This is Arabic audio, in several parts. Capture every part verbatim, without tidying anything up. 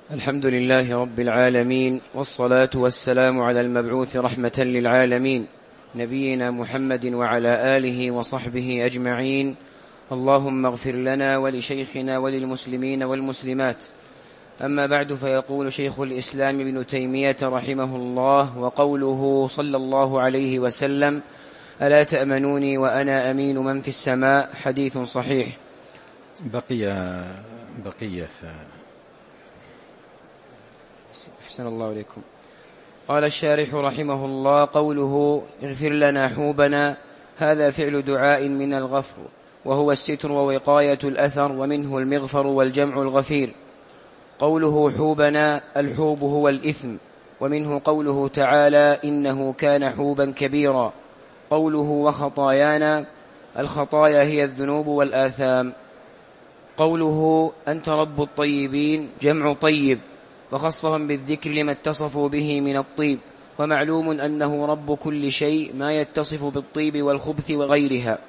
الحمد لله رب العالمين، والصلاة والسلام على المبعوث رحمة للعالمين نبينا محمد وعلى آله وصحبه أجمعين. اللهم اغفر لنا ولشيخنا وللمسلمين والمسلمات. أما بعد، فيقول شيخ الإسلام ابن تيمية رحمه الله: وقوله صلى الله عليه وسلم: ألا تأمنوني وأنا أمين من في السماء، حديث صحيح. بقية بقية ف... أحسن الله عليكم. قال الشارح رحمه الله: قوله اغفر لنا حوبنا، هذا فعل دعاء من الغفر، وهو الستر ووقاية الأثر، ومنه المغفر والجمع الغفير. قوله حوبنا، الحوب هو الإثم، ومنه قوله تعالى: إنه كان حوبا كبيرا. قوله وخطايانا، الخطايا هي الذنوب والآثام. قوله أنت رب الطيبين، جمع طيب، وخصهم بالذكر لما اتصفوا به من الطيب، ومعلوم أنه رب كل شيء ما يتصف بالطيب والخبث وغيرها،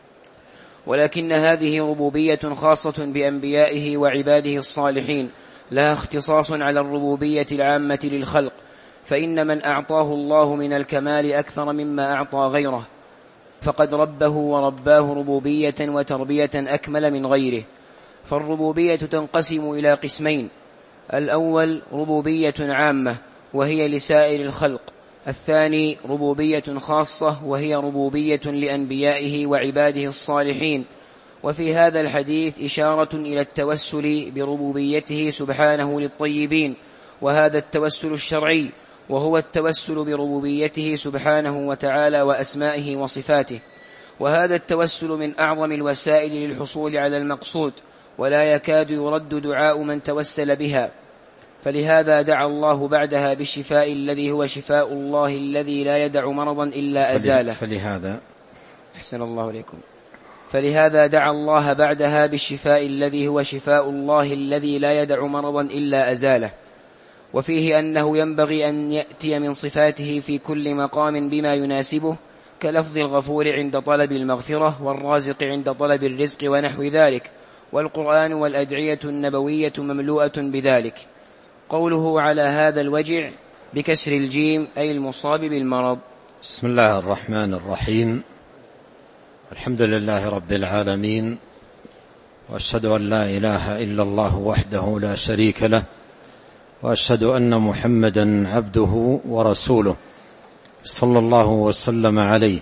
ولكن هذه ربوبية خاصة بأنبيائه وعباده الصالحين، لا اختصاص على الربوبية العامة للخلق، فإن من أعطاه الله من الكمال أكثر مما أعطى غيره فقد ربه ورباه ربوبية وتربية أكمل من غيره. فالربوبية تنقسم إلى قسمين: الأول ربوبية عامة وهي لسائر الخلق، الثاني ربوبية خاصة وهي ربوبية لأنبيائه وعباده الصالحين. وفي هذا الحديث إشارة إلى التوسل بربوبيته سبحانه للطيبين، وهذا التوسل الشرعي، وهو التوسل بربوبيته سبحانه وتعالى وأسمائه وصفاته، وهذا التوسل من أعظم الوسائل للحصول على المقصود، ولا يكاد يرد دعاء من توسل بها. فلهذا دعا الله بعدها بالشفاء الذي هو شفاء الله الذي لا يدع مرضا إلا أزاله. فلهذا أحسن الله عليكم. فلهذا دعا الله بعدها بالشفاء الذي هو شفاء الله الذي لا يدع مرضا إلا أزاله. وفيه أنه ينبغي أن يأتي من صفاته في كل مقام بما يناسبه، كلفظ الغفور عند طلب المغفرة، والرازق عند طلب الرزق، ونحو ذلك، والقرآن والأدعية النبوية مملوءة بذلك. قوله على هذا الوجع بكسر الجيم أي المصاب بالمرض. بسم الله الرحمن الرحيم. الحمد لله رب العالمين، وأشهد أن لا إله إلا الله وحده لا شريك له، وأشهد أن محمدا عبده ورسوله، صلى الله وسلم عليه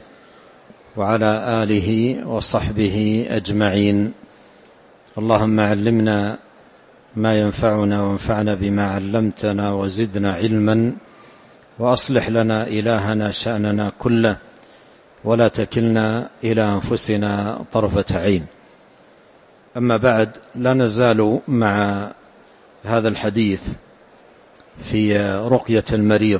وعلى آله وصحبه أجمعين. اللهم علمنا ما ينفعنا، وانفعنا بما علمتنا، وزدنا علما، وأصلح لنا إلهنا شأننا كله، ولا تكلنا إلى أنفسنا طرفة عين. أما بعد، لا نزال مع هذا الحديث في رقية المريض،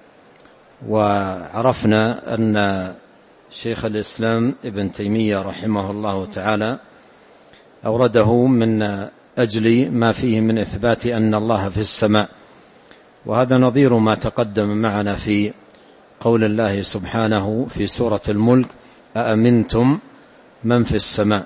وعرفنا أن شيخ الإسلام ابن تيمية رحمه الله تعالى أورده من أجل ما فيه من إثبات أن الله في السماء، وهذا نظير ما تقدم معنا في قول الله سبحانه في سورة الملك: أأمنتم من في السماء.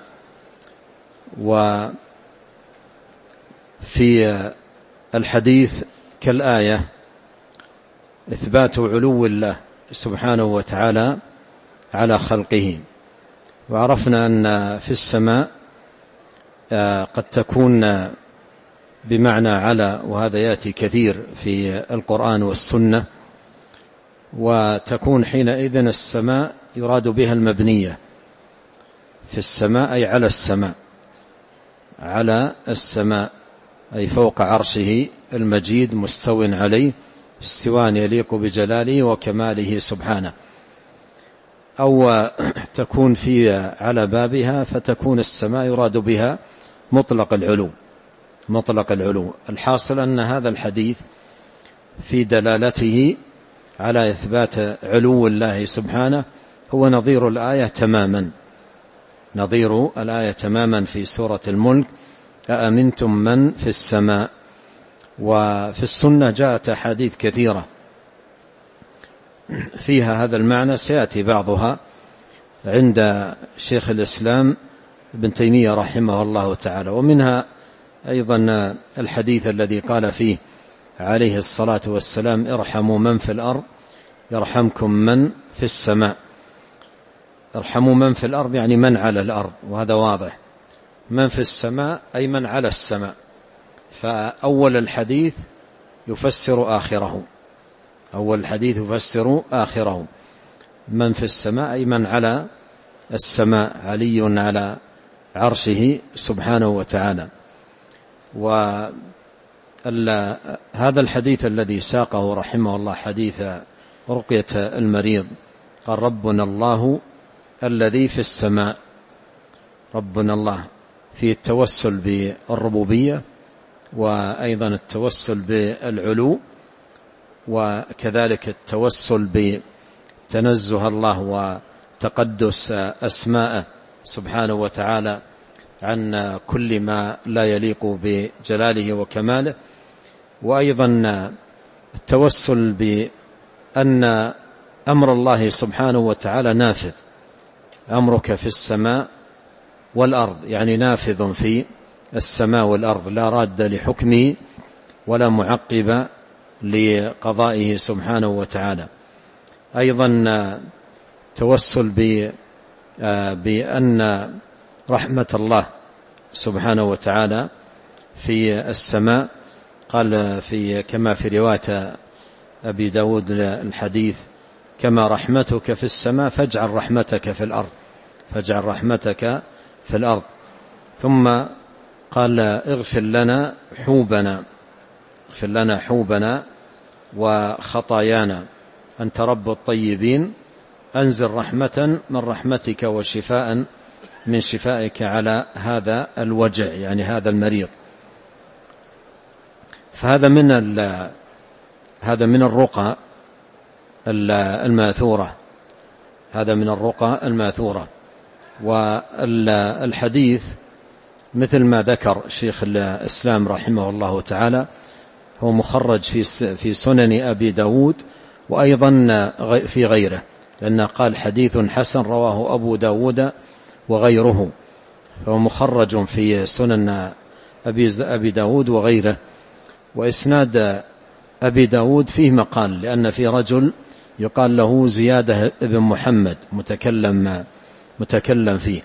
وفي الحديث كالآية إثبات علو الله سبحانه وتعالى على خلقه. وعرفنا أن في السماء قد تكون بمعنى على، وهذا يأتي كثير في القرآن والسنة، وتكون حينئذ السماء يراد بها المبنية. في السماء أي على السماء، على السماء أي فوق عرشه المجيد مستو عليه استواء يليق بجلاله وكماله سبحانه. أو تكون في على بابها، فتكون السماء يراد بها مطلق العلو، مطلق العلو. الحاصل أن هذا الحديث في دلالته على إثبات علو الله سبحانه هو نظير الآية تماما، نظير الآية تماما في سورة الملك: أأمنتم من في السماء. وفي السنة جاءت أحاديث كثيرة فيها هذا المعنى، سيأتي بعضها عند شيخ الإسلام ابن تيمية رحمه الله تعالى. ومنها أيضا الحديث الذي قال فيه عليه الصلاة والسلام ارحموا من في الأرض يرحمكم من في السماء. ارحموا من في الأرض يعني من على الأرض، وهذا واضح. من في السماء أي من على السماء، فأول الحديث يفسر آخره، أول الحديث يفسر آخره. من في السماء أي من على السماء، علي على عرشه سبحانه وتعالى. وهذا الحديث الذي ساقه رحمه الله حديث رقية المريض، قال ربنا الله الذي في السماء. ربنا الله في التوسل بالربوبية، وأيضا التوسل بالعلو، وكذلك التوسل بتنزه الله وتقدس أسماءه سبحانه وتعالى عن كل ما لا يليق بجلاله وكماله، وأيضا التوسل بأن أمر الله سبحانه وتعالى نافذ، أمرك في السماء والأرض، يعني نافذ في السماء والأرض، لا راد لحكمه ولا معقب لقضائه سبحانه وتعالى. أيضا توسل بأن رحمة الله سبحانه وتعالى في السماء، قال في كما في رواية أبي داود الحديث كما رحمتك في السماء فاجعل رحمتك في الأرض، فاجعل رحمتك في الأرض. ثم قال اغفر لنا حوبنا، اغفر لنا حوبنا وخطايانا، أنت رب الطيبين، أنزل رحمة من رحمتك وشفاء من شفائك على هذا الوجع، يعني هذا المريض. فهذا من هذا من الرقى الماثورة، هذا من الرقى الماثورة. والحديث مثل ما ذكر شيخ الإسلام رحمه الله تعالى هو مخرج في في سنن أبي داود وأيضا في غيره، لأنه قال حديث حسن رواه أبو داود وغيره، فهو مخرج في سنن أبي داود وغيره. وإسناد أبي داود فيه مقال، لأن في رجل يقال له زيادة ابن محمد متكلم متكلم فيه.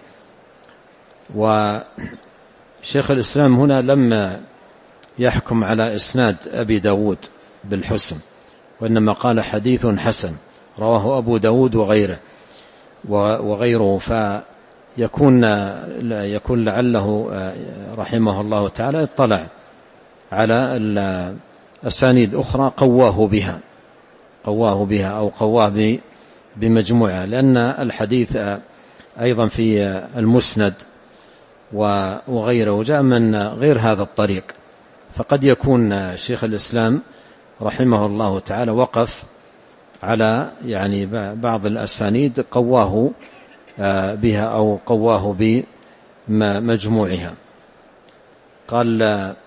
وشيخ الإسلام هنا لما يحكم على إسناد أبي داود بالحسن، وإنما قال حديث حسن رواه أبو داود وغيره وغيره فيكون يكون لعله رحمه الله تعالى اطلع على أسانيد أخرى قواه بها قواه بها أو قواه بمجموعة، لأن الحديث أيضا في المسند وغيره جاء من غير هذا الطريق، فقد يكون شيخ الإسلام رحمه الله تعالى وقف على يعني بعض الأسانيد قواه بها أو قواه بمجموعها. قال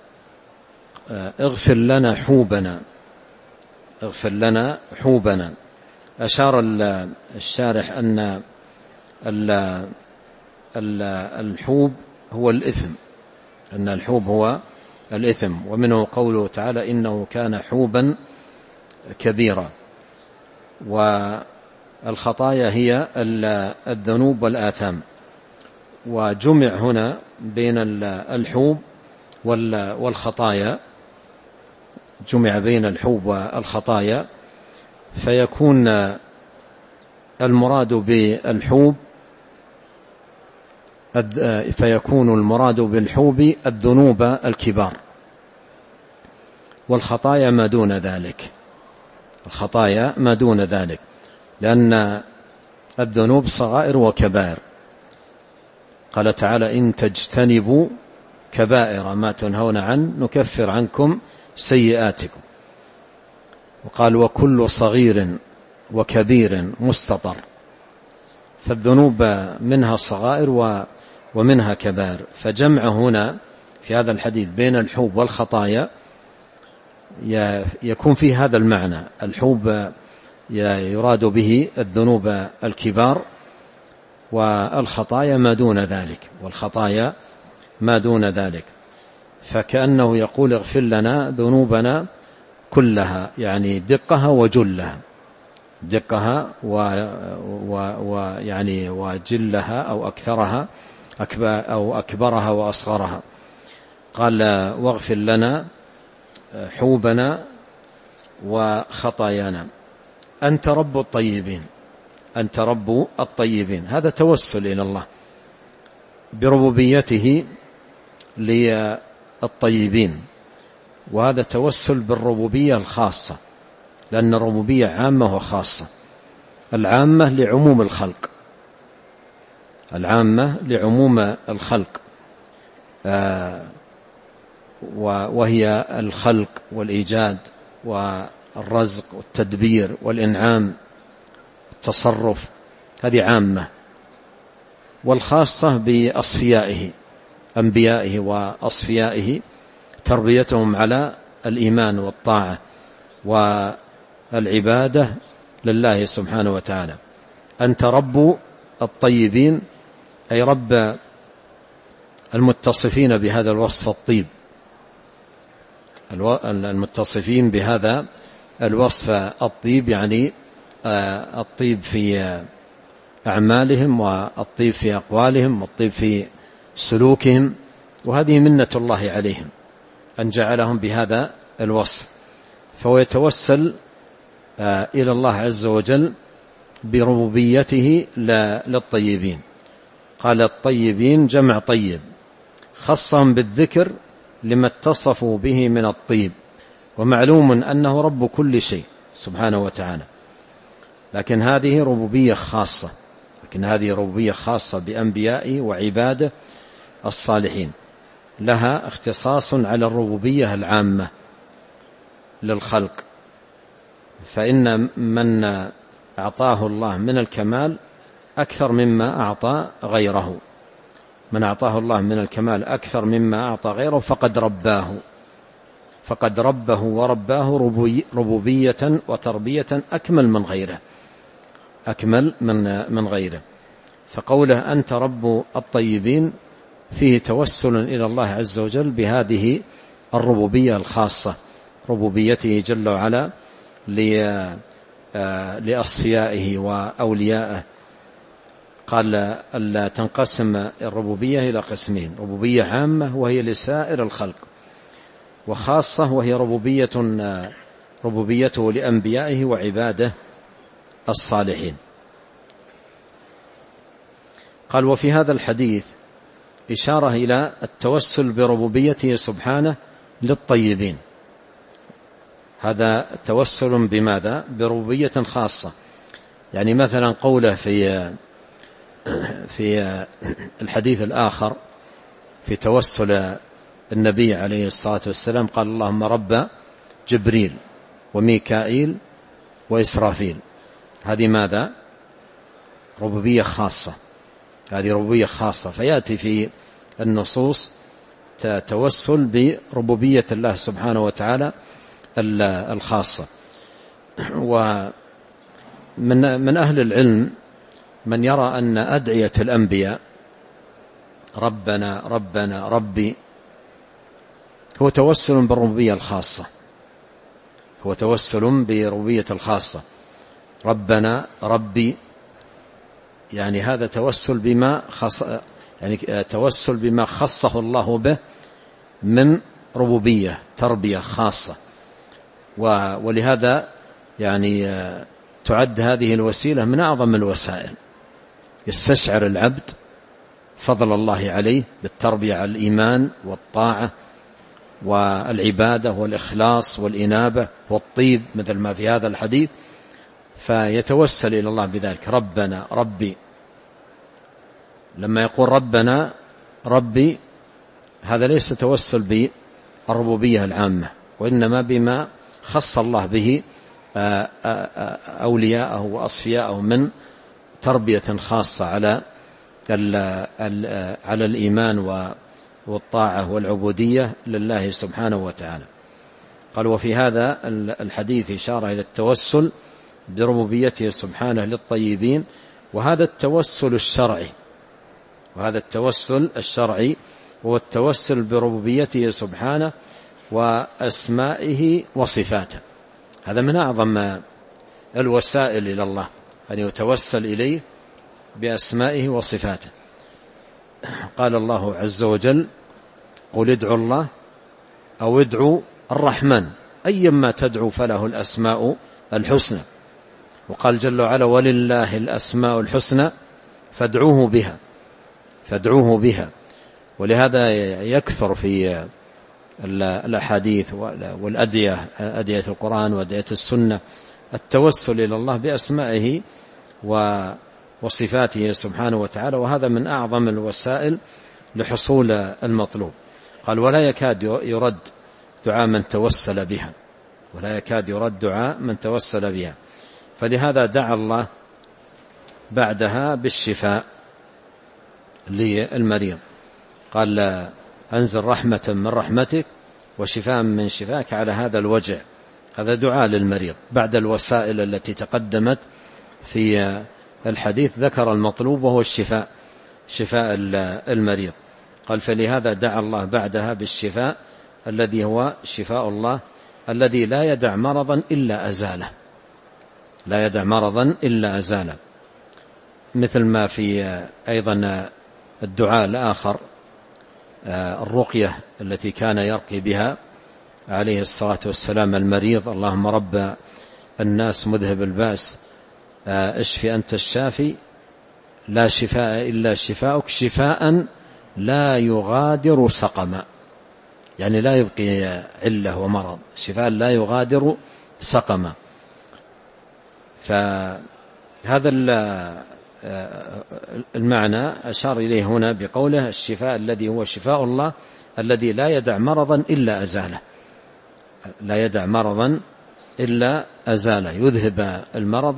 اغفر لنا حوبنا، اغفر لنا حوبنا. أشار الشارح أن الحوب هو الإثم، أن الحوب هو الإثم، ومنه قوله تعالى إنه كان حوبا كبيرا. والخطايا هي الذنوب والآثام، وجمع هنا بين الحوب والخطايا، جمع بين الحوب والخطايا، فيكون المراد بالحوب فيكون المراد بالحوب الذنوب الكبار، والخطايا ما دون ذلك، الخطايا ما دون ذلك، لأن الذنوب صغائر وكبائر. قال تعالى إن تجتنبوا كبائر ما تنهون عنه نكفر عنكم سيئاتكم. وقال وكل صغير وكبير مستطر، فالذنوب منها صغائر ومنها كبائر، فجمع هنا في هذا الحديث بين الحوب والخطايا يكون فيه هذا المعنى. الحوب يراد به الذنوب الكبار، والخطايا ما دون ذلك، والخطايا ما دون ذلك. فكأنه يقول اغفر لنا ذنوبنا كلها، يعني دقها وجلها، دقها ويعني وجلها أو أكثرها أو أكبرها وأصغرها. قال واغفر لنا حوبنا وخطايانا، أنت رب الطيبين، أنت رب الطيبين. هذا توسل إلى الله بربوبيته للطيبين، وهذا توسل بالربوبية الخاصة، لأن الربوبية عامة وخاصة. العامة لعموم الخلق، العامة لعموم الخلق آه وهي الخلق والإيجاد والرزق والتدبير والإنعام والتصرف، هذه عامة. والخاصة بأصفيائه أنبيائه وأصفيائه، تربيتهم على الإيمان والطاعة والعبادة لله سبحانه وتعالى. أنت رب الطيبين، أي رب المتصفين بهذا الوصف الطيب، المتصفين بهذا الوصف الطيب، يعني الطيب في أعمالهم والطيب في أقوالهم والطيب في سلوكهم. وهذه منة الله عليهم أن جعلهم بهذا الوصف. فهو يتوسل إلى الله عز وجل بربوبيته للطيبين. قال الطيبين جمع طيب، خصهم بالذكر لما اتصفوا به من الطيب، ومعلوم أنه رب كل شيء سبحانه وتعالى. لكن هذه ربوبية خاصة، لكن هذه ربوبية خاصة بأنبيائه وعباده الصالحين، لها اختصاص على الربوبية العامة للخلق. فإن من أعطاه الله من الكمال أكثر مما أعطى غيره، من أعطاه الله من الكمال أكثر مما أعطى غيره فقد رباه، فقد ربه ورباه ربوبية وتربية أكمل من غيره، أكمل من من غيره. فقوله أنت رب الطيبين فيه توسل إلى الله عز وجل بهذه الربوبية الخاصة، ربوبيته جل وعلا لأصفيائه وأوليائه. قال ألا تنقسم الربوبية إلى قسمين: ربوبية عامة وهي لسائر الخلق، وخاصة وهي ربوبية ربوبيته لأنبيائه وعباده الصالحين. قال وفي هذا الحديث إشارة إلى التوسل بربوبيته سبحانه للطيبين. هذا توسل بماذا؟ بربوبية خاصة. يعني مثلا قوله في في الحديث الآخر في توسل النبي عليه الصلاة والسلام، قال اللهم رب جبريل وميكائيل وإسرافيل. هذه ماذا؟ ربوبية خاصة، هذه ربوبية خاصة. فيأتي في النصوص توسل بربوبية الله سبحانه وتعالى الخاصة. ومن من أهل العلم من يرى أن أدعية الأنبياء ربنا ربنا ربي هو توسل بالربوبية الخاصة، هو توسل بربوبية الخاصة. ربنا ربي يعني هذا توسل بما خص يعني توسل بما خصه الله به من ربوبية تربية خاصة. ولهذا يعني تعد هذه الوسيلة من أعظم الوسائل، يستشعر العبد فضل الله عليه بالتربية على الإيمان والطاعة والعبادة والإخلاص والإنابة والطيب مثل ما في هذا الحديث، فيتوسل إلى الله بذلك. ربنا ربي، لما يقول ربنا ربي هذا ليس توسل بالربوبية العامة، وإنما بما خص الله به أولياءه وأصفياءه من تربية خاصة على على الإيمان والطاعة والعبودية لله سبحانه وتعالى. قال وفي هذا الحديث إشارة إلى التوسل بربوبيته سبحانه للطيبين، وهذا التوسل الشرعي، وهذا التوسل الشرعي هو التوسل بربوبيته سبحانه وأسمائه وصفاته. هذا من أعظم الوسائل إلى الله، أن يتوسل إليه بأسمائه وصفاته. قال الله عز وجل: قل ادعوا الله أو ادعوا الرحمن أيما تدعو فله الأسماء الحسنى. وقال جل وعلا: ولله الأسماء الحسنى فادعوه بها فادعوه بها. ولهذا يكثر في الأحاديث والأدعية، أدعية القرآن وأدعية السنة، التوسل إلى الله بأسمائه وصفاته سبحانه وتعالى، وهذا من أعظم الوسائل لحصول المطلوب. قال: ولا يكاد يرد دعاء من توسل بها ولا يكاد يرد دعاء من توسل بها. فلهذا دعا الله بعدها بالشفاء للمريض، قال: أنزل رحمة من رحمتك وشفاء من شفاك على هذا الوجع. هذا دعاء للمريض بعد الوسائل التي تقدمت في الحديث. ذكر المطلوب وهو الشفاء، شفاء المريض. قال: فلهذا دعا الله بعدها بالشفاء الذي هو شفاء الله الذي لا يدع مرضا إلا أزاله لا يدع مرضا إلا أزاله. مثل ما في أيضا الدعاء الآخر، الرقية التي كان يرقي بها عليه الصلاة والسلام المريض: اللهم رب الناس مذهب الباس اشف أنت الشافي لا شفاء إلا شفاءك شفاء لا يغادر سقما. يعني لا يبقي علة ومرض، شفاء لا يغادر سقما. فهذا المعنى أشار إليه هنا بقوله: الشفاء الذي هو شفاء الله الذي لا يدع مرضا إلا أزاله لا يدع مرضا إلا أزاله يذهب المرض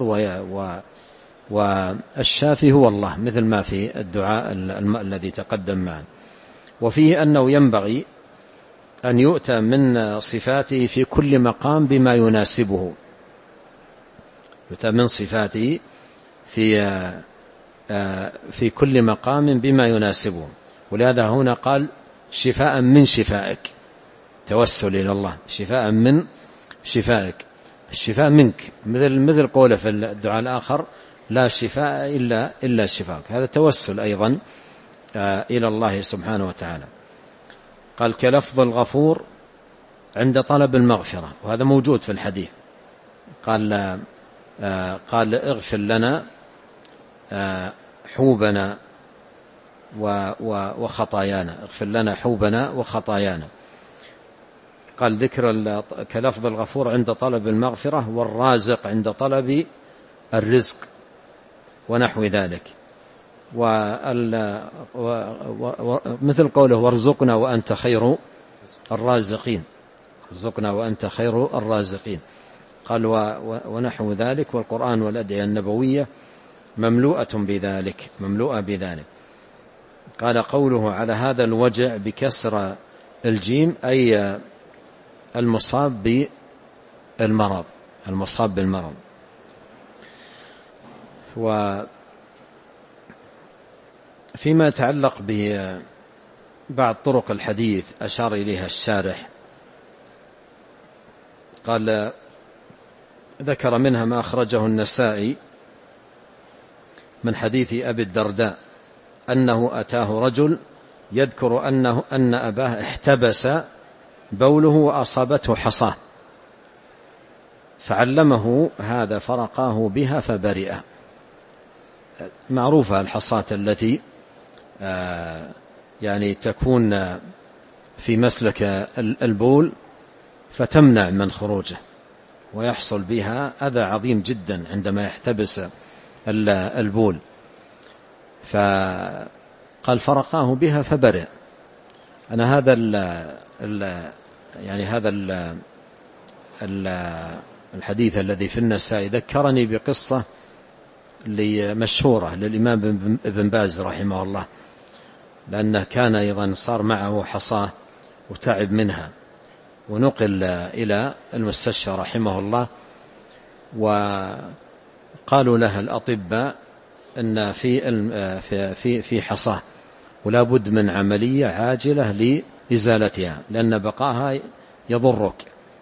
والشافي هو الله، مثل ما في الدعاء الذي تقدم معنا. وفيه أنه ينبغي أن يؤتى من صفاته في كل مقام بما يناسبه يؤتى من صفاته في في كل مقام بما يناسبه. ولهذا هنا قال: شفاء من شفائك، توسل إلى الله شفاء من شفائك، الشفاء منك، مثل مثل قوله في الدعاء الآخر: لا شفاء إلا إلا شفاءك. هذا توسل أيضا إلى الله سبحانه وتعالى. قال: كلفظ الغفور عند طلب المغفرة، وهذا موجود في الحديث. قال قال اغفر لنا حوبنا وخطايانا، اغفر لنا حوبنا وخطايانا. قال: ذكر كلفظ الغفور عند طلب المغفرة، والرازق عند طلب الرزق ونحو ذلك. ومثل قوله: وارزقنا وأنت خير الرازقين، ارزقنا وأنت خير الرازقين. قال: ونحو ذلك. والقرآن والأدعية النبوية مملوءة بذلك مملوءة بذلك. قال: قوله على هذا الوجع بكسر الجيم أي المصاب بالمرض المصاب بالمرض. وفيما يتعلق ببعض طرق الحديث أشار إليها الشارح، قال: ذكر منها ما أخرجه النسائي من حديث أبي الدرداء أنه أتاه رجل يذكر أنه أن أباه احتبس بوله وأصابته حصاه فعلمه هذا فرقاه بها فبرئ. معروفة الحصاة التي يعني تكون في مسلك البول فتمنع من خروجه، ويحصل بها أذى عظيم جدا عندما يحتبس البول. فقال: فرقاه بها فبرئ. أنا هذا ال ال يعني هذا ال ال الحديث الذي في النسائي ذكرني بقصة مشهورة للإمام ابن باز رحمه الله، لأنه كان أيضا صار معه حصاة وتعب منها، ونقل إلى المستشفى رحمه الله، وقالوا له الأطباء أن في في في حصاة، ولا بد من عملية عاجلة لإزالتها، لأن بقاها يضرك.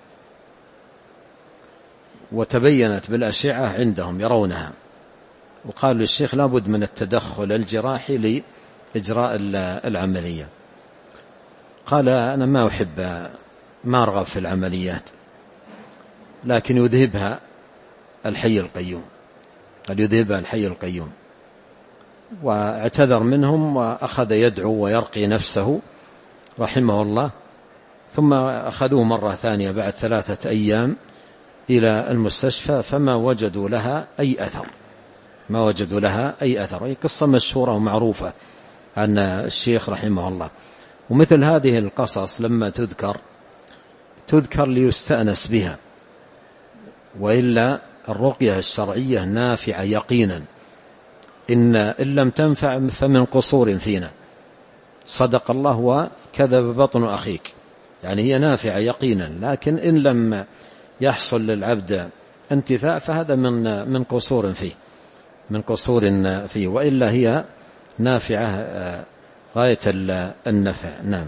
وتبينت بالأشعة عندهم يرونها، وقالوا للشيخ لا بد من التدخل الجراحي لإجراء العملية. قال أنا ما أحب ما أرغب في العمليات، لكن يذهبها الحي القيوم، قد يذهبها الحي القيوم. واعتذر منهم وأخذ يدعو ويرقي نفسه رحمه الله. ثم أخذوه مرة ثانية بعد ثلاثة أيام إلى المستشفى، فما وجدوا لها أي أثر، ما وجدوا لها أي أثر. هي قصة مشهورة ومعروفة عن الشيخ رحمه الله. ومثل هذه القصص لما تذكر تذكر ليستأنس بها، وإلا الرقية الشرعية نافعة يقينا. إن إن لم تنفع فمن قصور فينا، صدق الله وكذب بطن أخيك. يعني هي نافعة يقينا، لكن إن لم يحصل للعبد انتفاع فهذا من من قصور فيه من قصور فيه وإلا هي نافعة غاية النفع. نعم.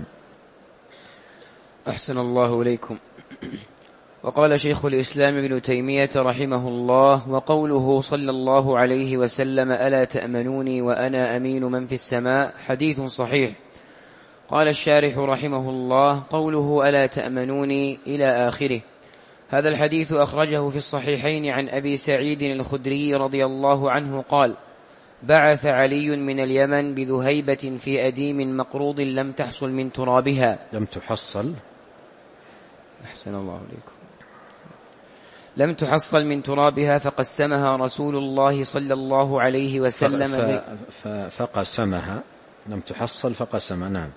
أحسن الله إليكم. وقال شيخ الإسلام ابن تيمية رحمه الله: وقوله صلى الله عليه وسلم: ألا تأمنوني وأنا أمين من في السماء، حديث صحيح. قال الشارح رحمه الله: قوله ألا تأمنوني إلى آخره. هذا الحديث أخرجه في الصحيحين عن أبي سعيد الخدري رضي الله عنه قال: بعث علي من اليمن بذهيبة في أديم مقروض لم تحصل من ترابها لم تحصل أحسن الله عليكم لم تحصل من ترابها، فقسمها رسول الله صلى الله عليه وسلم ف... فقسمها لم تحصل فقسمها. نعم.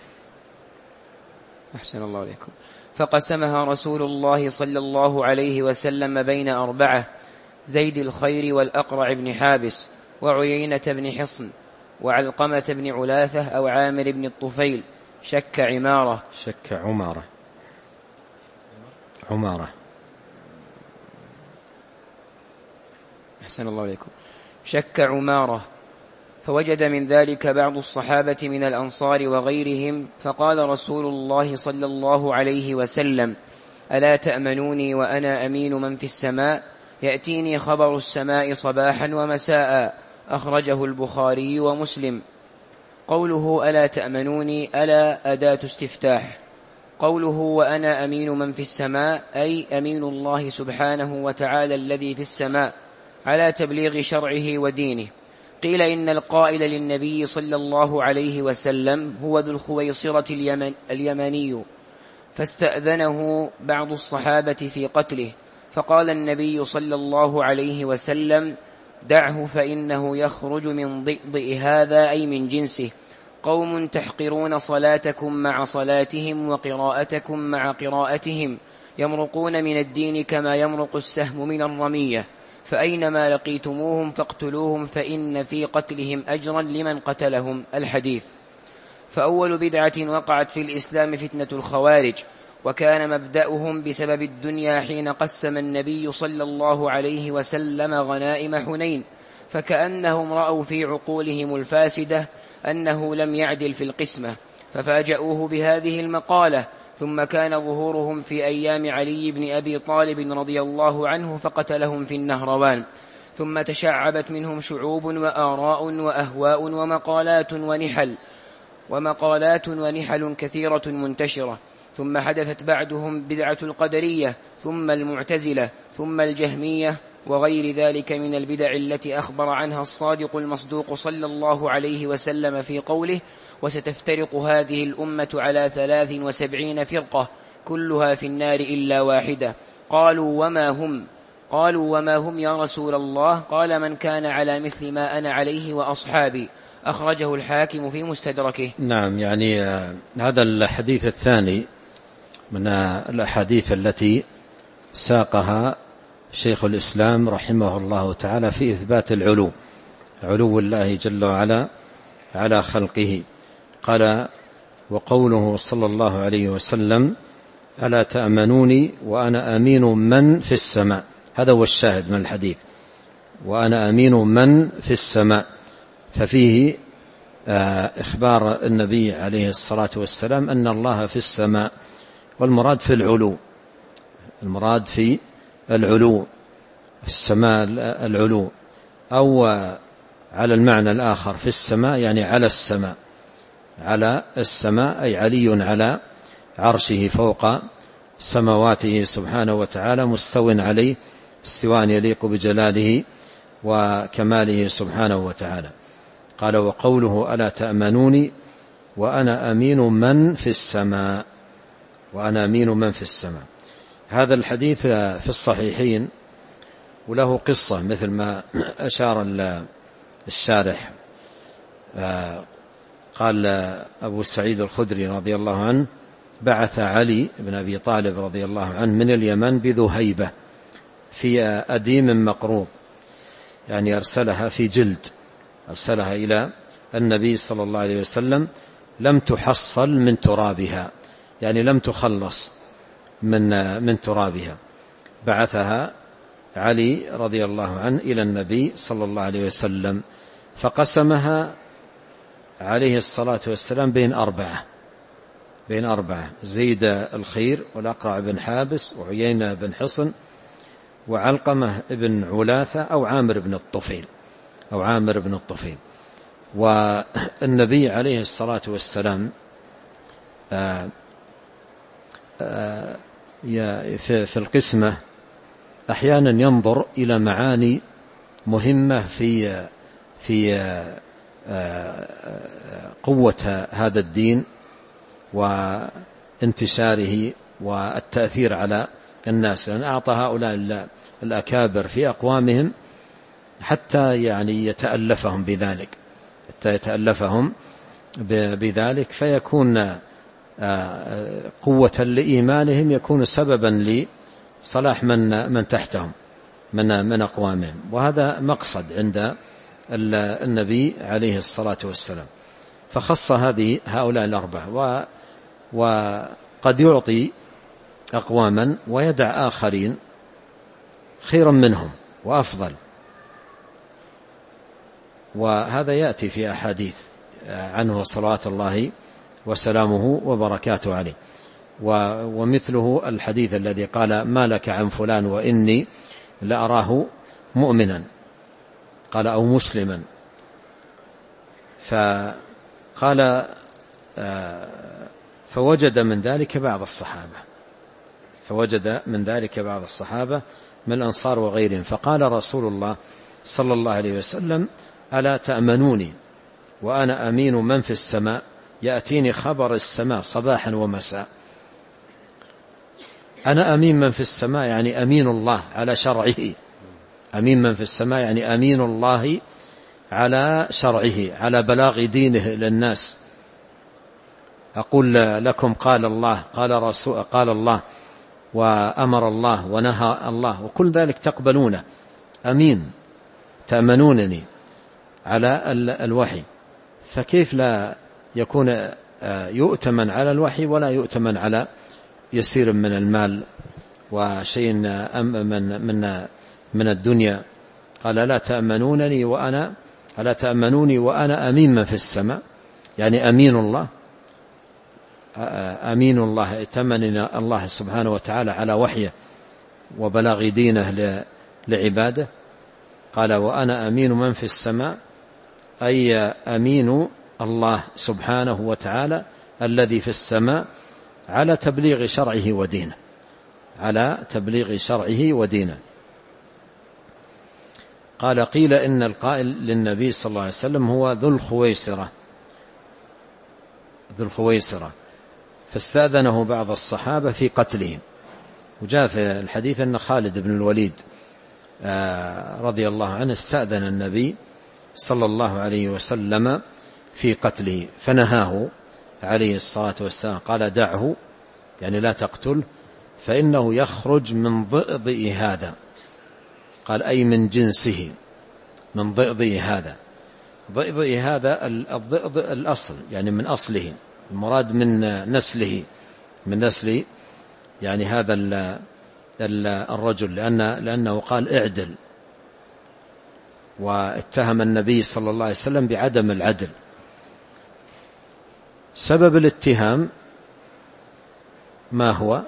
أحسن الله عليكم. فقسمها رسول الله صلى الله عليه وسلم بين أربعة: زيد الخير والأقرع بن حابس وعيينة بن حصن وعلقمة بن علاثة أو عامر بن الطفيل. شك عمارة شك عمارة عمارة أحسن الله عليكم. شك عمارة، فوجد من ذلك بعض الصحابة من الأنصار وغيرهم، فقال رسول الله صلى الله عليه وسلم: ألا تأمنوني وأنا أمين من في السماء؟ يأتيني خبر السماء صباحا ومساء. أخرجه البخاري ومسلم. قوله ألا تأمنوني ألا أداة استفتاح. قوله وأنا أمين من في السماء أي أمين الله سبحانه وتعالى الذي في السماء على تبليغ شرعه ودينه. قيل إن القائل للنبي صلى الله عليه وسلم هو ذو الخويصرة اليمن اليمني، فاستأذنه بعض الصحابة في قتله، فقال النبي صلى الله عليه وسلم: دعه فإنه يخرج من ضئضئ هذا أي من جنسه. قوم تحقرون صلاتكم مع صلاتهم وقراءتكم مع قراءتهم، يمرقون من الدين كما يمرق السهم من الرمية، فأينما لقيتموهم فاقتلوهم فإن في قتلهم أجرا لمن قتلهم. الحديث. فأول بدعة وقعت في الإسلام فتنة الخوارج، وكان مبدأهم بسبب الدنيا حين قسم النبي صلى الله عليه وسلم غنائم حنين، فكأنهم رأوا في عقولهم الفاسدة أنه لم يعدل في القسمة، ففاجأوه بهذه المقالة. ثم كان ظهورهم في أيام علي بن أبي طالب رضي الله عنه فقتلهم في النهروان. ثم تشعبت منهم شعوب وآراء وأهواء ومقالات ونحل ومقالات ونحل كثيرة منتشرة. ثم حدثت بعدهم بدعة القدرية، ثم المعتزلة، ثم الجهمية، وغير ذلك من البدع التي أخبر عنها الصادق المصدوق صلى الله عليه وسلم في قوله: وستفترق هذه الأمة على ثلاث وسبعين فرقة كلها في النار إلا واحدة. قالوا وما هم قالوا وما هم يا رسول الله؟ قال: من كان على مثل ما أنا عليه وأصحابي. أخرجه الحاكم في مستدركه. نعم. يعني هذا الحديث الثاني من الأحاديث التي ساقها شيخ الإسلام رحمه الله تعالى في إثبات العلو علو الله جل وعلا على خلقه. قال: وقوله صلى الله عليه وسلم: ألا تأمنوني وأنا أمين من في السماء. هذا هو الشاهد من الحديث، وأنا أمين من في السماء. ففيه إخبار النبي عليه الصلاة والسلام أن الله في السماء، والمراد في العلو، المراد في العلو، في السماء العلو، أو على المعنى الآخر في السماء يعني على السماء، على السماء أي علي على عرشه فوق سماواته سبحانه وتعالى، مستو عليه استواء يليق بجلاله وكماله سبحانه وتعالى. قال: وقوله: ألا تأمنوني وأنا أمين من في السماء، وأنا أمين من في السماء. هذا الحديث في الصحيحين، وله قصة مثل ما أشار الشارح. قال أبو سعيد الخدري رضي الله عنه: بعث علي بن أبي طالب رضي الله عنه من اليمن بذهيبة في أديم مقروض، يعني أرسلها في جلد، أرسلها إلى النبي صلى الله عليه وسلم، لم تحصل من ترابها، يعني لم تخلص من من ترابها. بعثها علي رضي الله عنه إلى النبي صلى الله عليه وسلم، فقسمها عليه الصلاة والسلام بين أربعة بين أربعة زيد الخير والأقرع بن حابس وعيينة بن حصن وعلقمة بن علاثة أو عامر بن الطفيل أو عامر بن الطفيل. والنبي عليه الصلاة والسلام آآ آآ في القسمة أحيانا ينظر إلى معاني مهمة في في قوة هذا الدين وانتشاره والتأثير على الناس، لأن أعطى هؤلاء الأكابر في أقوامهم حتى يعني يتألفهم بذلك حتى يتألفهم بذلك فيكون قوة لإيمانهم، يكون سببا لصلاح من من تحتهم من من أقوامهم. وهذا مقصد عند النبي عليه الصلاة والسلام، فخص هذه هؤلاء الأربعة، وقد يعطي أقواما ويدع آخرين خيرا منهم وأفضل، وهذا يأتي في أحاديث عنه صلوات الله وسلامه وبركاته عليه. ومثله الحديث الذي قال: ما لك عن فلان وإني لأراه مؤمنا، قال أو مسلما، فقال فوجد من ذلك بعض الصحابة فوجد من ذلك بعض الصحابة من الأنصار وغيرهم، فقال رسول الله صلى الله عليه وسلم: ألا تأمنوني وأنا أمين من في السماء، يأتيني خبر السماء صباحا ومساء. أنا أمين من في السماء يعني أمين الله على شرعه، أمين من في السماء يعني أمين الله على شرعه، على بلاغ دينه للناس. أقول لكم قال الله قال رسول قال الله وأمر الله ونهى الله، وكل ذلك تقبلونه، أمين تأمنونني على الوحي. فكيف لا يكون يؤتمن على الوحي ولا يؤتمن على يسير من المال وشيء من من من الدنيا؟ قال: لا تأمنونني وأنا ألا تأمنوني وأنا أمين من في السماء، يعني أمين الله أمين الله ائتمننا الله سبحانه وتعالى على وحيه وبلاغ دينه لعباده. قال: وأنا أمين من في السماء، أي أمين الله سبحانه وتعالى الذي في السماء على تبليغ شرعه ودينه على تبليغ شرعه ودينه. قال: قيل إن القائل للنبي صلى الله عليه وسلم هو ذو الخويصرة ذو الخويصرة فاستأذنه بعض الصحابة في قتله. وجاء في الحديث أن خالد بن الوليد رضي الله عنه استأذن النبي صلى الله عليه وسلم في قتله، فنهاه عليه الصلاة والسلام، قال: دعه، يعني لا تقتل، فإنه يخرج من ضئضئ هذا. قال: أي من جنسه، من ضئضئ هذا. ضئضئ هذا الضئضئ الأصل، يعني من أصله، المراد من نسله، من نسل يعني هذا الرجل، لأن لأنه قال: اعدل، واتهم النبي صلى الله عليه وسلم بعدم العدل، سبب الاتهام ما هو؟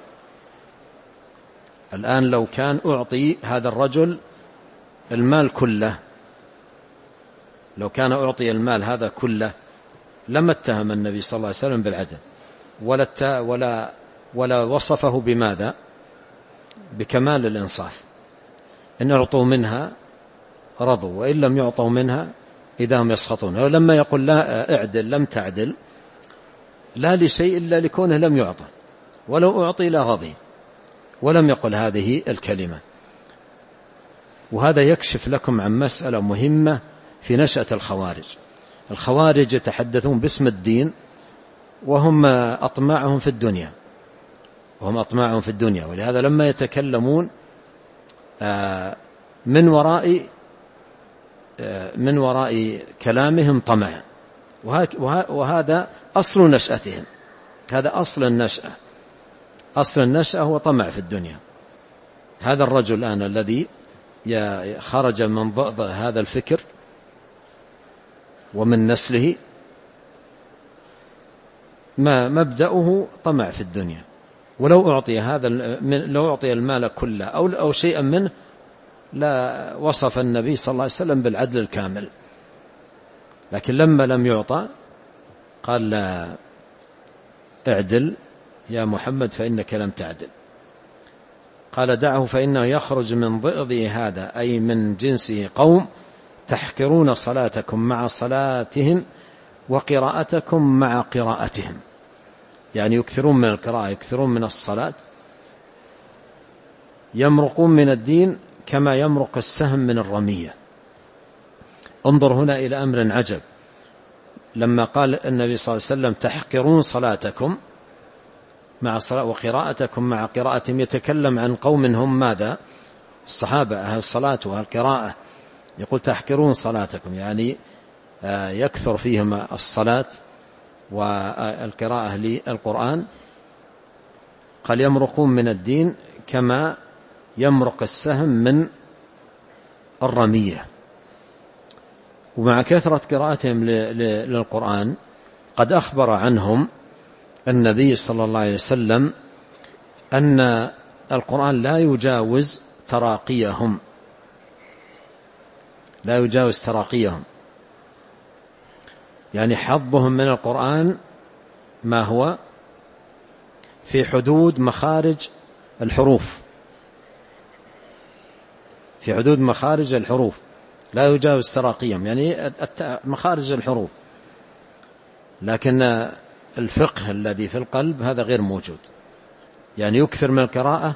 الآن لو كان أعطي هذا الرجل المال كله، لو كان أعطي المال هذا كله لما اتهم النبي صلى الله عليه وسلم بالعدل، ولا ولا ولا وصفه بماذا؟ بكمال الإنصاف. إن أعطوا منها رضوا، وإن لم يعطوا منها إذا هم يسخطون. ولما يقول لا اعدل لم تعدل، لا لشيء إلا لكونه لم يعطى، ولو أعطي لا رضي، ولم يقل هذه الكلمة. وهذا يكشف لكم عن مسألة مهمة في نشأة الخوارج. الخوارج يتحدثون باسم الدين وهم أطماعهم في الدنيا، وهم أطماعهم في الدنيا. ولهذا لما يتكلمون من وراء من وراء كلامهم طمع، وهذا أصل نشأتهم، هذا أصل النشأة. أصل النشأة هو طمع في الدنيا. هذا الرجل الآن الذي خرج من ضئض هذا الفكر ومن نسله، ما مبدأه طمع في الدنيا. ولو أعطي هذا لو أعطي المال كله أو أو شيئا منه لا وصف النبي صلى الله عليه وسلم بالعدل الكامل. لكن لما لم يعطى قال لا اعدل يا محمد فإنك لم تعدل. قال دعه فإنه يخرج من ضئضه هذا، أي من جنسه، قوم تحقرون صلاتكم مع صلاتهم وقراءتكم مع قراءتهم، يعني يكثرون من القراءة، يكثرون من الصلاة، يمرقون من الدين كما يمرق السهم من الرمية. انظر هنا إلى أمر عجب، لما قال النبي صلى الله عليه وسلم تحقرون صلاتكم مع صلاة وقراءتكم مع قراءتهم، يتكلم عن قوم هم ماذا؟ الصحابة أهل الصلاة وأهل القراءة. يقول تحقرون صلاتكم، يعني يكثر فيهم الصلاة والقراءة للقرآن. قال يمرقون من الدين كما يمرق السهم من الرمية. ومع كثرة قراءتهم للقرآن قد أخبر عنهم النبي صلى الله عليه وسلم أن القرآن لا يجاوز تراقيهم، لا يجاوز تراقيهم، يعني حظهم من القرآن ما هو في حدود مخارج الحروف، في حدود مخارج الحروف، لا يجاوز تراقيهم، يعني مخارج الحروف. لكن الفقه الذي في القلب هذا غير موجود، يعني يكثر من القراءة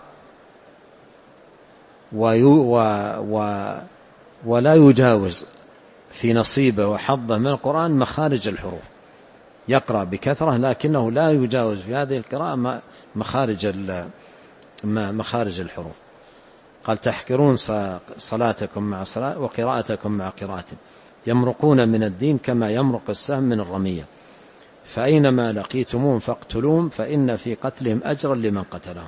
ويو و و ولا يجاوز في نصيبه وحظه من القرآن مخارج الحروف، يقرأ بكثرة لكنه لا يجاوز في هذه القراءة مخارج مخارج الحروف. قال تحقرون صلاتكم مع صلاة وقراءتكم مع قراءتهم، يمرقون من الدين كما يمرق السهم من الرمية، فأينما لقيتموهم فاقتلوهم فإن في قتلهم أجرا لمن قتلهم.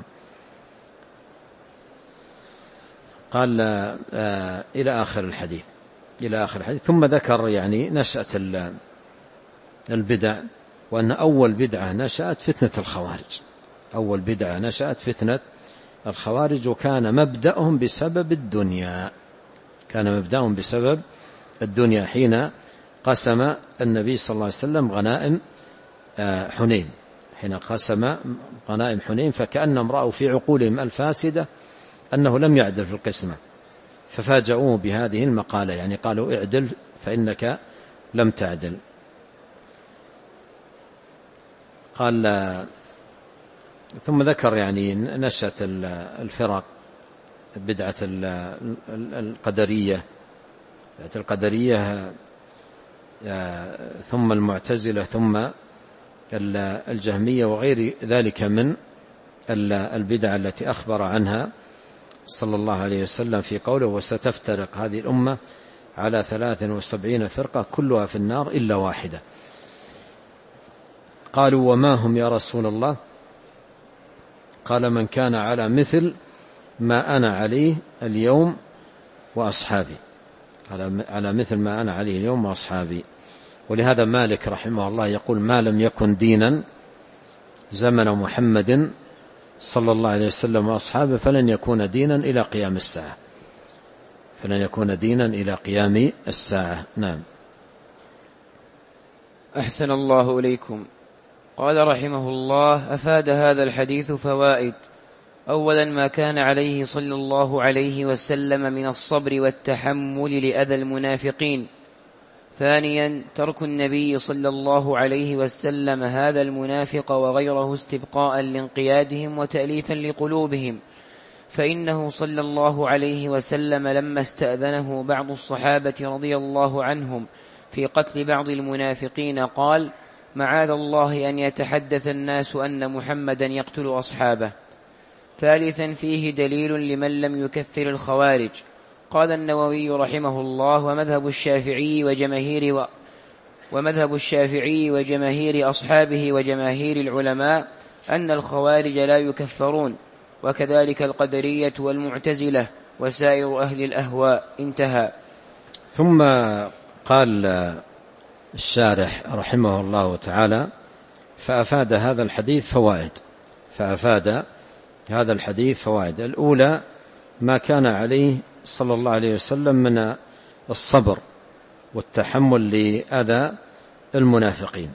قال آه إلى آخر الحديث إلى آخر الحديث. ثم ذكر يعني نشأة البدع، وأن أول بدعة نشأت فتنة الخوارج، أول بدعة نشأت فتنة الخوارج، وكان مبدأهم بسبب الدنيا، كان مبدأهم بسبب الدنيا حين قسم النبي صلى الله عليه وسلم غنائم حنين، حين قسم غنائم حنين، فكأنهم رأوا في عقولهم الفاسدة أنه لم يعدل في القسمة، ففاجأوه بهذه المقالة، يعني قالوا اعدل فإنك لم تعدل. قال ثم ذكر يعني نشأة الفرق، بدعة القدرية، بدعة القدرية ثم المعتزلة ثم الجهمية وغير ذلك من البدع التي أخبر عنها صلى الله عليه وسلم في قوله وستفترق هذه الأمة على ثلاث وسبعين فرقة كلها في النار إلا واحدة. قالوا وما هم يا رسول الله؟ قال من كان على مثل ما أنا عليه اليوم وأصحابي، على مثل ما أنا عليه اليوم وأصحابي. ولهذا مالك رحمه الله يقول: ما لم يكن دينا زمن محمد صلى الله عليه وسلم وأصحابه فلن يكون دينا إلى قيام الساعة، فلن يكون دينا إلى قيام الساعة. نعم. أحسن الله إليكم. قال رحمه الله: أفاد هذا الحديث فوائد. أولا، ما كان عليه صلى الله عليه وسلم من الصبر والتحمل لأذى المنافقين. ثانيا، ترك النبي صلى الله عليه وسلم هذا المنافق وغيره استبقاء لانقيادهم وتأليفا لقلوبهم، فإنه صلى الله عليه وسلم لما استأذنه بعض الصحابة رضي الله عنهم في قتل بعض المنافقين قال: معاذ الله أن يتحدث الناس أن محمدا يقتل أصحابه. ثالثا، فيه دليل لمن لم يكفر الخوارج. قال النووي رحمه الله: ومذهب الشافعي وجماهير و... ومذهب الشافعي وجماهير أصحابه وجماهير العلماء أن الخوارج لا يكفرون، وكذلك القدرية والمعتزلة وسائر أهل الأهواء. انتهى. ثم قال الشارح رحمه الله تعالى: فأفاد هذا الحديث فوائد. فأفاد هذا الحديث فوائد. الأولى، ما كان عليه صلى الله عليه وسلم من الصبر والتحمل لأذى المنافقين،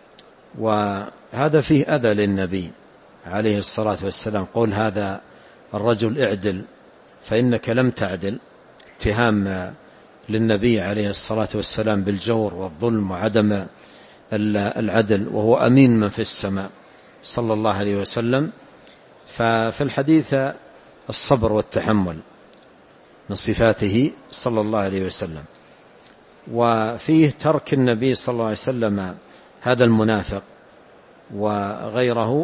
وهذا فيه أذى للنبي عليه الصلاة والسلام. قول هذا الرجل اعدل فإنك لم تعدل، اتهام للنبي عليه الصلاة والسلام بالجور والظلم وعدم العدل، وهو أمين من في السماء صلى الله عليه وسلم. ففي الحديث الصبر والتحمل من صفاته صلى الله عليه وسلم، وفيه ترك النبي صلى الله عليه وسلم هذا المنافق وغيره،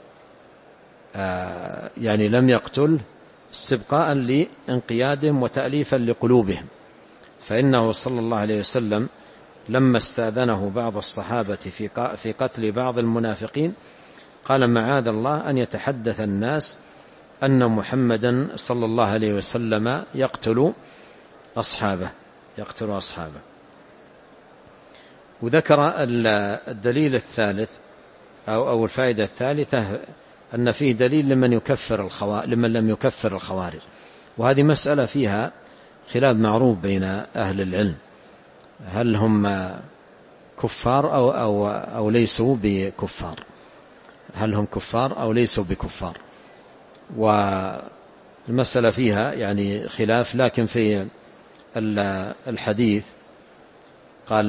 يعني لم يقتل استبقاء لانقيادهم وتأليفا لقلوبهم، فإنه صلى الله عليه وسلم لما استأذنه بعض الصحابة في قتل بعض المنافقين قال: معاذ الله أن يتحدث الناس أن محمدا صلى الله عليه وسلم يقتل أصحابه يقتل أصحابه. وذكر الدليل الثالث أو أو الفائدة الثالثة أن فيه دليل لمن يكفر الخوارج لمن لم يكفر الخوارج، وهذه مسألة فيها خلاف معروف بين أهل العلم، هل هم كفار أو أو أو ليسوا بكفار، هل هم كفار أو ليسوا بكفار، والمسألة فيها يعني خلاف. لكن في الحديث قال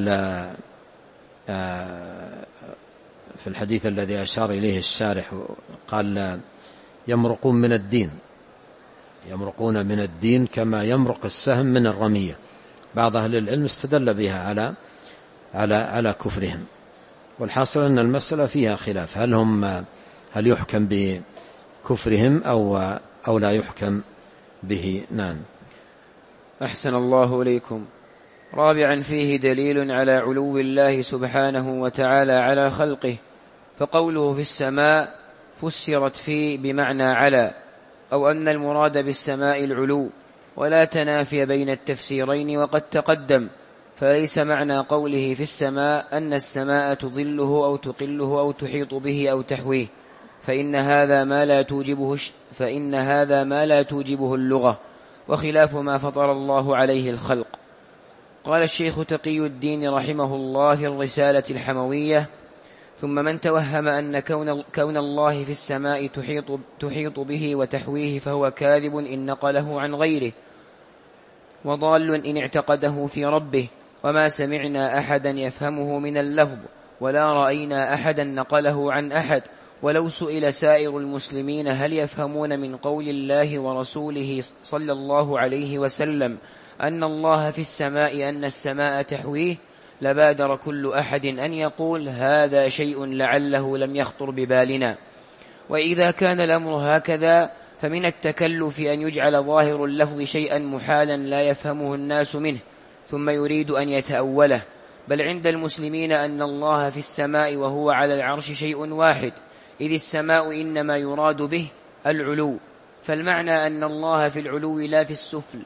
في الحديث الذي أشار إليه الشارح قال: يمرقون من الدين يمرقون من الدين كما يمرق السهم من الرمية. بعض أهل العلم استدل بها على على على كفرهم، والحاصل أن المسألة فيها خلاف، هل هم هل يحكم بكفرهم أو أو لا يحكم به. نعم. أحسن الله إليكم. رابعا، فيه دليل على علو الله سبحانه وتعالى على خلقه، فقوله في السماء فسرت فيه بمعنى على، أو أن المراد بالسماء العلو، ولا تنافي بين التفسيرين وقد تقدم. فليس معنى قوله في السماء أن السماء تظله أو تقله أو تحيط به أو تحويه، فإن هذا ما لا توجبه فإن هذا ما لا توجبه اللغة، وخلاف ما فطر الله عليه الخلق. قال الشيخ تقي الدين رحمه الله في الرسالة الحموية: ثم من توهم أن كون, كون الله في السماء تحيط, تحيط به وتحويه فهو كاذب إن نقله عن غيره، وضال إن اعتقده في ربه، وما سمعنا أحدا يفهمه من اللفظ، ولا رأينا أحدا نقله عن أحد. ولو سئل سائر المسلمين هل يفهمون من قول الله ورسوله صلى الله عليه وسلم أن الله في السماء أن السماء تحويه، لبادر كل أحد أن يقول هذا شيء لعله لم يخطر ببالنا. وإذا كان الأمر هكذا فمن التكلف أن يجعل ظاهر اللفظ شيئا محالا لا يفهمه الناس منه ثم يريد أن يتأوله، بل عند المسلمين أن الله في السماء وهو على العرش شيء واحد، إذ السماء إنما يراد به العلو، فالمعنى أن الله في العلو لا في السفل،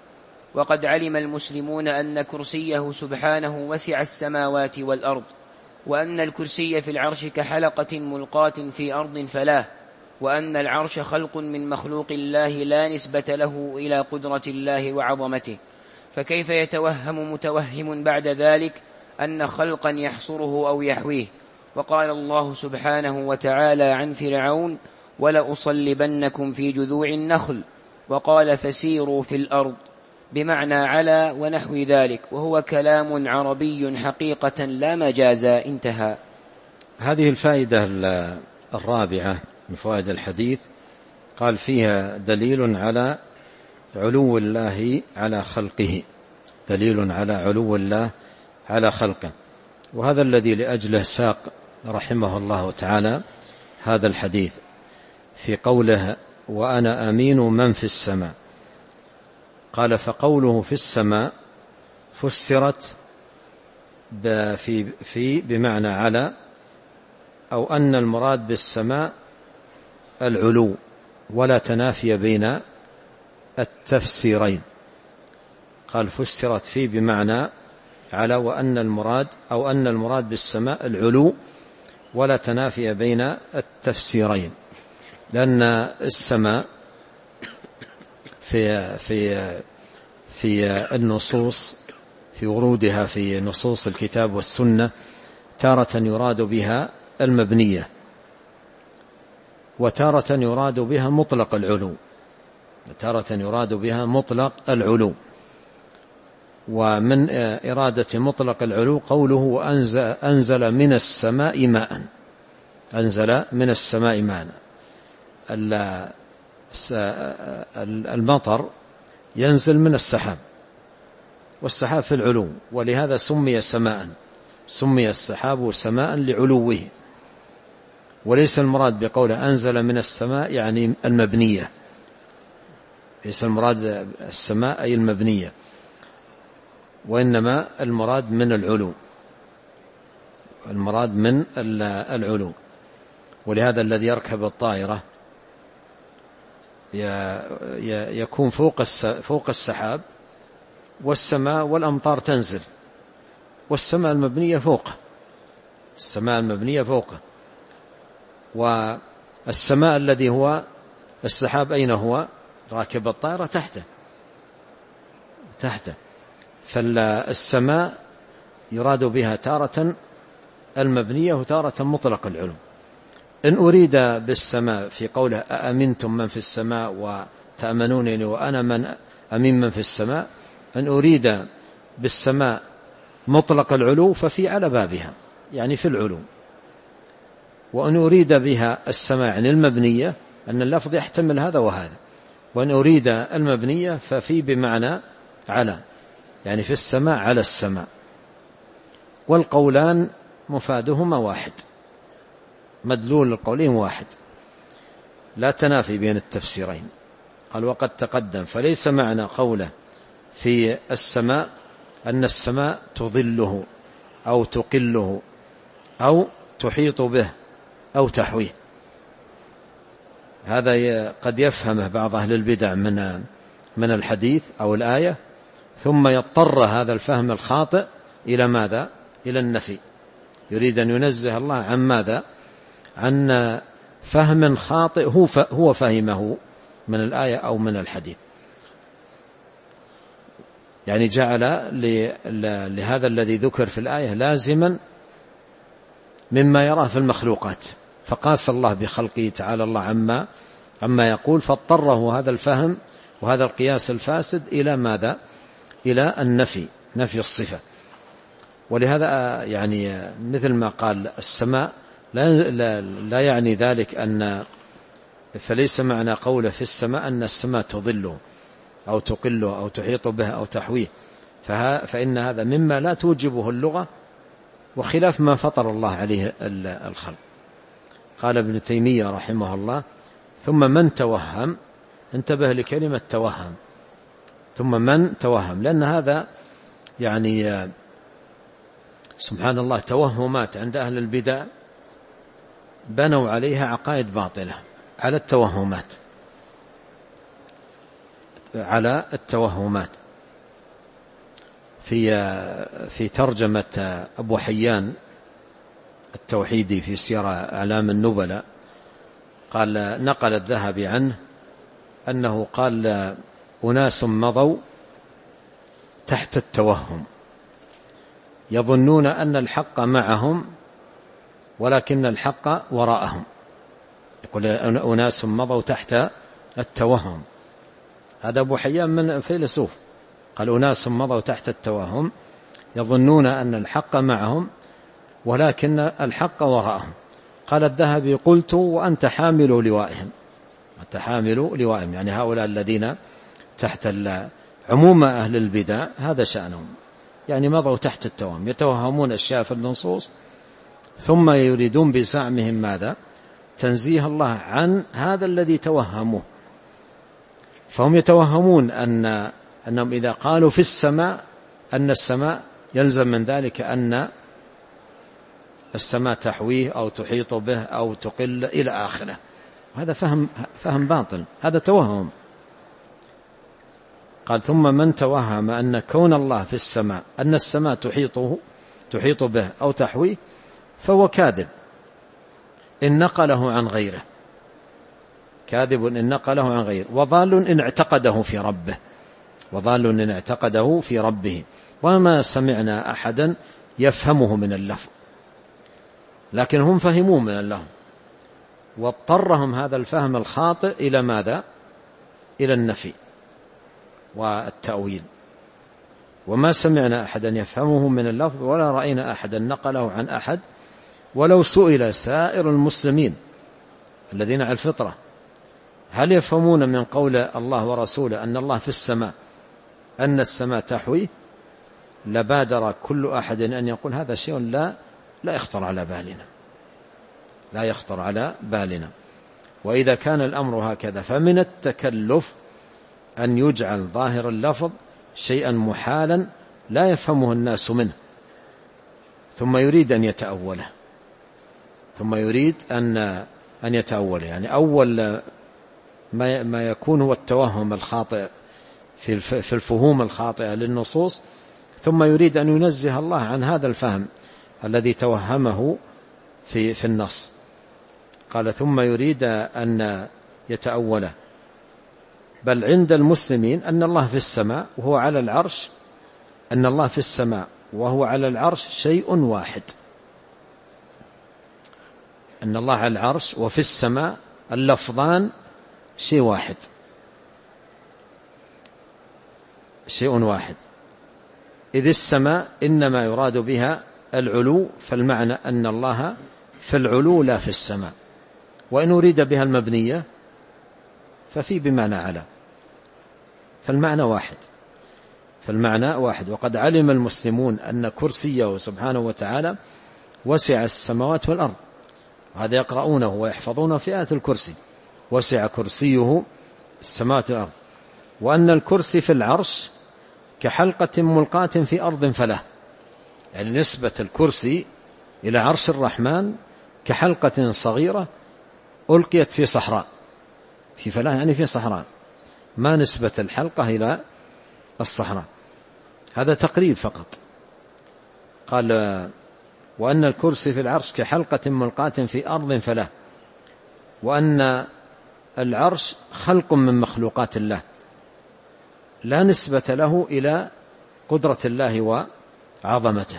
وقد علم المسلمون أن كرسيه سبحانه وسع السماوات والأرض، وأن الكرسي في العرش كحلقة ملقاة في أرض فلاه، وأن العرش خلق من مخلوق الله لا نسبة له إلى قدرة الله وعظمته، فكيف يتوهم متوهم بعد ذلك أن خلقا يحصره أو يحويه؟ وقال الله سبحانه وتعالى عن فرعون: ولأصلبنكم في جذوع النخل، وقال: فسيروا في الأرض، بمعنى على ونحو ذلك، وهو كلام عربي حقيقة لا مجازا. انتهى. هذه الفائدة الرابعة من فوائد الحديث قال فيها دليل على علو الله على خلقه، دليل على علو الله على خلقه، وهذا الذي لأجله ساق رحمه الله تعالى هذا الحديث في قوله: وأنا أمين من في السماء. قال: فقوله في السماء فسرت في, في بمعنى على، أو أن المراد بالسماء العلو، ولا تنافي بين التفسيرين. قال: فسرت في بمعنى على، وأن المراد أو أن المراد بالسماء العلو، ولا تنافي بين التفسيرين، لأن السماء في في في النصوص، في ورودها في نصوص الكتاب والسنة، تارة يراد بها المبنية، وتارة يراد بها مطلق العلو، تارة يراد بها مطلق العلو. ومن إرادة مطلق العلو قوله: وأنزل أنزل من السماء ماء، أنزل من السماء ماء. المطر ينزل من السحاب، والسحاب في العلو، ولهذا سمي سماء، سمي السحاب سماء لعلوه، وليس المراد بقوله أنزل من السماء يعني المبنية، ليس المراد السماء أي المبنية، وإنما المراد من العلو، المراد من العلو. ولهذا الذي يركب الطائرة يكون فوق فوق السحاب، والسماء والأمطار تنزل، والسماء المبنية فوقه، السماء المبنية فوقه، والسماء الذي هو السحاب أين هو؟ راكب الطائرة تحته تحته فالسماء يراد بها تارة المبنية وتارة مطلق العلو. إن أريد بالسماء في قوله أأمنتم من في السماء وتأمنونني وأنا من أمين من في السماء، إن أريد بالسماء مطلق العلو ففي على بابها يعني في العلو، وأن أريد بها السماء يعني المبنية، أن اللفظ يحتمل هذا وهذا، وأن أريد المبنية ففي بمعنى على يعني في السماء على السماء. والقولان مفادهما واحد، مدلول القولين واحد، لا تنافي بين التفسيرين. قال: وقد تقدم، فليس معنى قوله في السماء أن السماء تظله أو تقله أو تحيط به أو تحويه. هذا قد يفهمه بعض أهل البدع من من الحديث أو الآية، ثم يضطر هذا الفهم الخاطئ إلى ماذا؟ إلى النفي. يريد أن ينزه الله عن ماذا؟ عن فهم خاطئ هو فهمه من الآية أو من الحديث. يعني جعل لهذا الذي ذكر في الآية لازما مما يراه في المخلوقات، فقاس الله بخلقه تعالى الله عما عما يقول، فاضطره هذا الفهم وهذا القياس الفاسد إلى ماذا؟ إلى النفي، نفي الصفة. ولهذا يعني مثل ما قال السماء لا, لا, لا يعني ذلك أن، فليس معنى قوله في السماء أن السماء تظله أو تقله أو تحيط به أو تحويه، فإن هذا مما لا توجبه اللغة وخلاف ما فطر الله عليه الخلق. قال ابن تيمية رحمه الله: ثم من توهم، انتبه لكلمة توهم، ثم من توهم، لأن هذا يعني سبحان الله توهمات عند أهل البدع بنوا عليها عقائد باطلة، على التوهمات، على التوهمات. في في ترجمة أبو حيان التوحيدي في سير أعلام النبلاء، قال نقل الذهبي عنه أنه قال أناس مضوا تحت التوهم يظنون أن الحق معهم ولكن الحق وراءهم. يقول أناس مضوا تحت التوهم، هذا أبو حيان من فيلسوف، قال أناس مضوا تحت التوهم يظنون أن الحق معهم ولكن الحق وراءهم. قال الذهبي قلت وأنت حامل لوائهم، أنت حامل لوائهم، يعني هؤلاء الذين تحت عموم أهل البدع هذا شأنهم، يعني مضوا تحت التوهم، يتوهمون أشياء في النصوص ثم يريدون بزعمهم ماذا؟ تنزيه الله عن هذا الذي توهموه. فهم يتوهمون أن أنهم إذا قالوا في السماء أن السماء يلزم من ذلك أن السماء تحويه أو تحيط به أو تقل إلى آخره، هذا فهم فهم باطل، هذا توهم. قال ثم من توهم أن كون الله في السماء أن السماء تحيطه تحيط به أو تحويه فهو كاذب إن نقله عن غيره، كاذب إن نقله عن غيره، وضال إن اعتقده في ربه، وضال إن اعتقده في ربه. وما سمعنا أحدا يفهمه من اللفظ، لكن هم فهموا من اللفظ واضطرهم هذا الفهم الخاطئ إلى ماذا؟ إلى النفي والتأويل. وما سمعنا أحدا يفهمه من اللفظ ولا رأينا أحدا نقله عن أحد، ولو سئل سائر المسلمين الذين على الفطرة هل يفهمون من قول الله ورسوله أن الله في السماء أن السماء تحوي، لبادر كل أحد أن يقول هذا شيء لا لا يخطر على بالنا، لا يخطر على بالنا. وإذا كان الأمر هكذا فمن التكلف أن يجعل ظاهر اللفظ شيئا محالا لا يفهمه الناس منه، ثم يريد أن يتأوله، ثم يريد أن أن يتأوله. يعني أول ما ما يكون هو التوهم الخاطئ في في الفهوم الخاطئة للنصوص، ثم يريد أن ينزه الله عن هذا الفهم الذي توهمه في في النص. قال ثم يريد أن يتأوله. بل عند المسلمين أن الله في السماء وهو على العرش، أن الله في السماء وهو على العرش شيء واحد، أن الله على العرش وفي السماء اللفظان شيء واحد، شيء واحد. إذ السماء إنما يراد بها العلو، فالمعنى أن الله في العلو لا في السماء. وإن أريد بها المبنية ففي بمعنى على، فالمعنى واحد، فالمعنى واحد. وقد علم المسلمون أن كرسيه سبحانه وتعالى وسع السماوات والأرض، وهذا يقرؤونه ويحفظونه في آية الكرسي، وسع كرسيه السماوات والأرض. وأن الكرسي في العرش كحلقة ملقاة في أرض فله، يعني نسبة الكرسي إلى عرش الرحمن كحلقة صغيرة ألقيت في صحراء، في فلاة يعني في صحراء، ما نسبة الحلقة إلى الصحراء، هذا تقريب فقط. قال وأن الكرسي في العرش كحلقة ملقاة في أرض فله، وأن العرش خلق من مخلوقات الله لا نسبة له إلى قدرة الله وعظمته.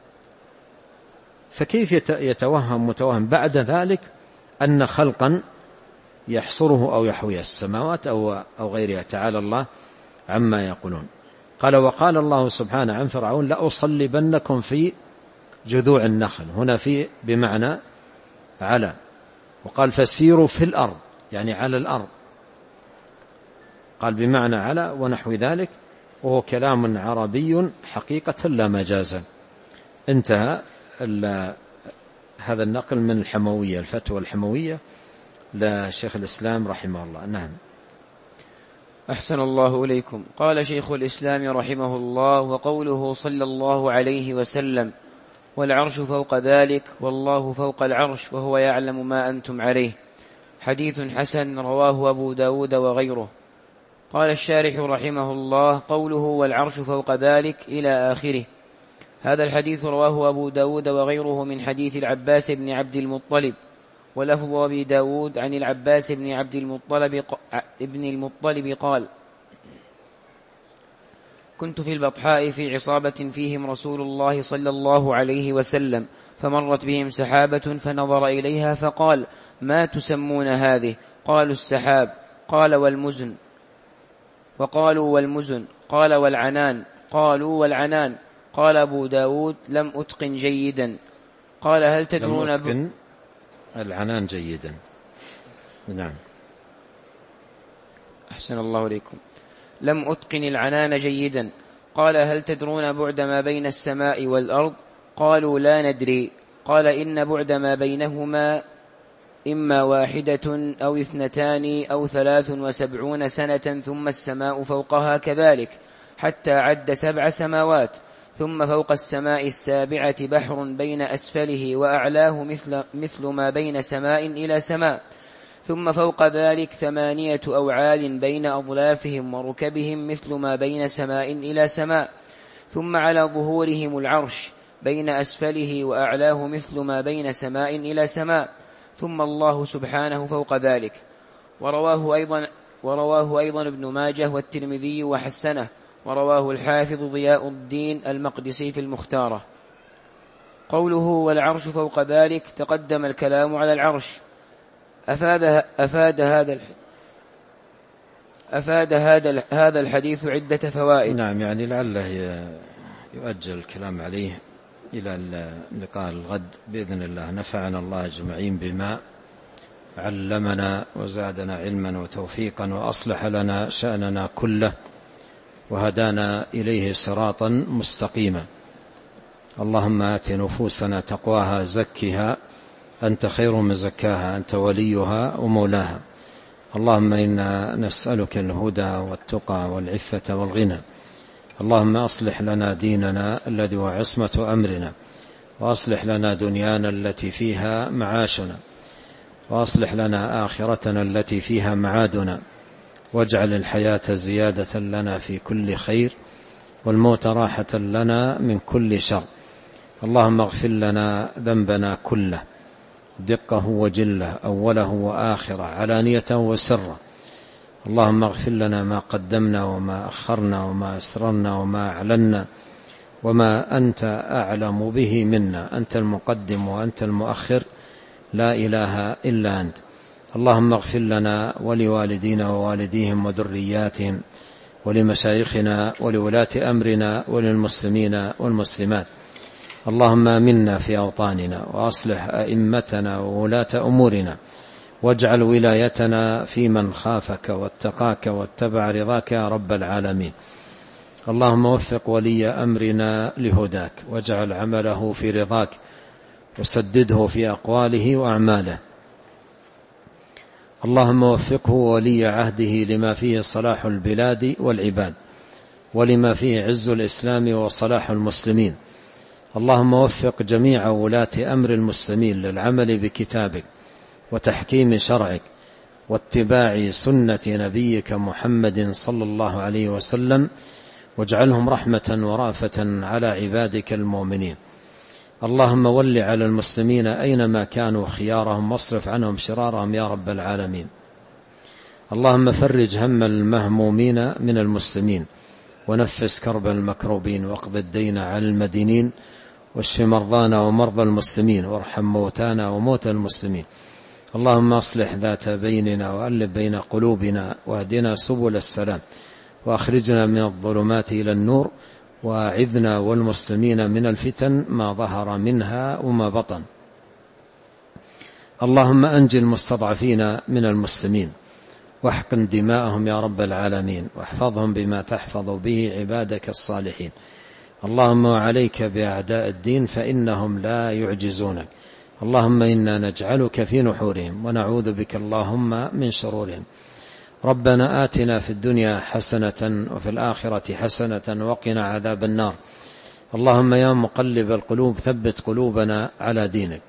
فكيف يتوهم متوهم بعد ذلك أن خلقا يحصره أو يحوي السماوات أو أو غيرها؟ تعالى الله عما يقولون. قال وقال الله سبحانه عن فرعون لأصلبنكم في جذوع النخل، هنا في بمعنى على. وقال فسيروا في الأرض يعني على الأرض، قال بمعنى على ونحو ذلك، وهو كلام عربي حقيقة لا مجازا. انتهى هذا النقل من الحموية، الفتوى الحموية لشيخ الإسلام رحمه الله. نعم. أحسن الله إليكم. قال شيخ الإسلام رحمه الله: وقوله صلى الله عليه وسلم: والعرش فوق ذلك والله فوق العرش وهو يعلم ما أنتم عليه، حديث حسن رواه أبو داود وغيره. قال الشارح رحمه الله: قوله والعرش فوق ذلك إلى آخره. هذا الحديث رواه أبو داود وغيره من حديث العباس بن عبد المطلب، ولفظ أبي داود عن العباس بن عبد المطلب, ابن المطلب قال: كنت في البطحاء في عصابة فيهم رسول الله صلى الله عليه وسلم، فمرت بهم سحابة فنظر إليها فقال: ما تسمون هذه؟ قالوا السحاب. قال: والمزن؟ وقالوا والمزن. قال: والعنان؟ قالوا والعنان. قال أبو داود: لم أتقن جيدا. قال: هل تدرون؟ لم أتقن العنان جيدا. نعم. أحسن الله إليكم. لم أتقن العنان جيدا. قال: هل تدرون بعد ما بين السماء والأرض؟ قالوا: لا ندري. قال: إن بعد ما بينهما إما واحدة أو اثنتان أو ثلاث وسبعون سنة، ثم السماء فوقها كذلك، حتى عد سبع سماوات، ثم فوق السماء السابعة بحر بين أسفله وأعلاه مثل, مثل ما بين سماء إلى سماء، ثم فوق ذلك ثمانية أوعال بين أظلافهم وركبهم مثل ما بين سماء إلى سماء، ثم على ظهورهم العرش بين أسفله وأعلاه مثل ما بين سماء إلى سماء، ثم الله سبحانه فوق ذلك. ورواه أيضا, ورواه أيضا ابن ماجه والترمذي وحسنه، ورواه الحافظ ضياء الدين المقدسي في المختارة. قوله والعرش فوق ذلك تقدم الكلام على العرش. أفاد, أفاد هذا أفاد هذا هذا الحديث عدة فوائد. نعم، يعني لعله يؤجل الكلام عليه إلى اللقاء الغد بإذن الله. نفعنا الله أجمعين بما علمنا وزادنا علما وتوفيقا، وأصلح لنا شأننا كله، وهدانا إليه صراطا مستقيما. اللهم آت نفوسنا تقواها زكها أنت خير من زكاها، أنت وليها ومولاها. اللهم إنا نسألك الهدى والتقى والعفة والغنى. اللهم أصلح لنا ديننا الذي هو عصمة أمرنا، وأصلح لنا دنيانا التي فيها معاشنا، وأصلح لنا آخرتنا التي فيها معادنا، واجعل الحياة زيادة لنا في كل خير، والموت راحة لنا من كل شر. اللهم اغفر لنا ذنبنا كله، دقه وجله، أوله وآخره، علانيته وسره. اللهم اغفر لنا ما قدمنا وما أخرنا وما أسررنا وما أعلنا وما أنت أعلم به منا. أنت المقدم وأنت المؤخر، لا إله إلا أنت. اللهم اغفر لنا ولوالدينا ووالديهم وذرياتهم، ولمشايخنا ولولاة أمرنا وللمسلمين والمسلمات. اللهم آمنا في أوطاننا، وأصلح أئمتنا وولاة أمورنا، واجعل ولايتنا في من خافك واتقاك واتبع رضاك يا رب العالمين. اللهم وفق ولي أمرنا لهداك، واجعل عمله في رضاك، وسدده في أقواله وأعماله. اللهم وفقه ولي عهده لما فيه صلاح البلاد والعباد، ولما فيه عز الإسلام وصلاح المسلمين. اللهم وفق جميع ولاة أمر المسلمين للعمل بكتابك وتحكيم شرعك واتباع سنة نبيك محمد صلى الله عليه وسلم، واجعلهم رحمة ورأفة على عبادك المؤمنين. اللهم ول على المسلمين أينما كانوا خيارهم، واصرف عنهم شرارهم يا رب العالمين. اللهم فرج هم المهمومين من المسلمين، ونفس كرب المكروبين، واقض الدين على المدينين، واشف مرضانا ومرضى المسلمين، وارحم موتانا وموتى المسلمين. اللهم اصلح ذات بيننا، وألف بين قلوبنا، واهدنا سبل السلام، وأخرجنا من الظلمات إلى النور، وأعذنا والمسلمين من الفتن ما ظهر منها وما بطن. اللهم أنجي المستضعفين من المسلمين، واحقن دماءهم يا رب العالمين، واحفظهم بما تحفظ به عبادك الصالحين. اللهم وعليك بأعداء الدين فإنهم لا يعجزونك. اللهم إنا نجعلك في نحورهم، ونعوذ بك اللهم من شرورهم. ربنا آتنا في الدنيا حسنة وفي الآخرة حسنة وقنا عذاب النار. اللهم يا مقلب القلوب ثبت قلوبنا على دينك.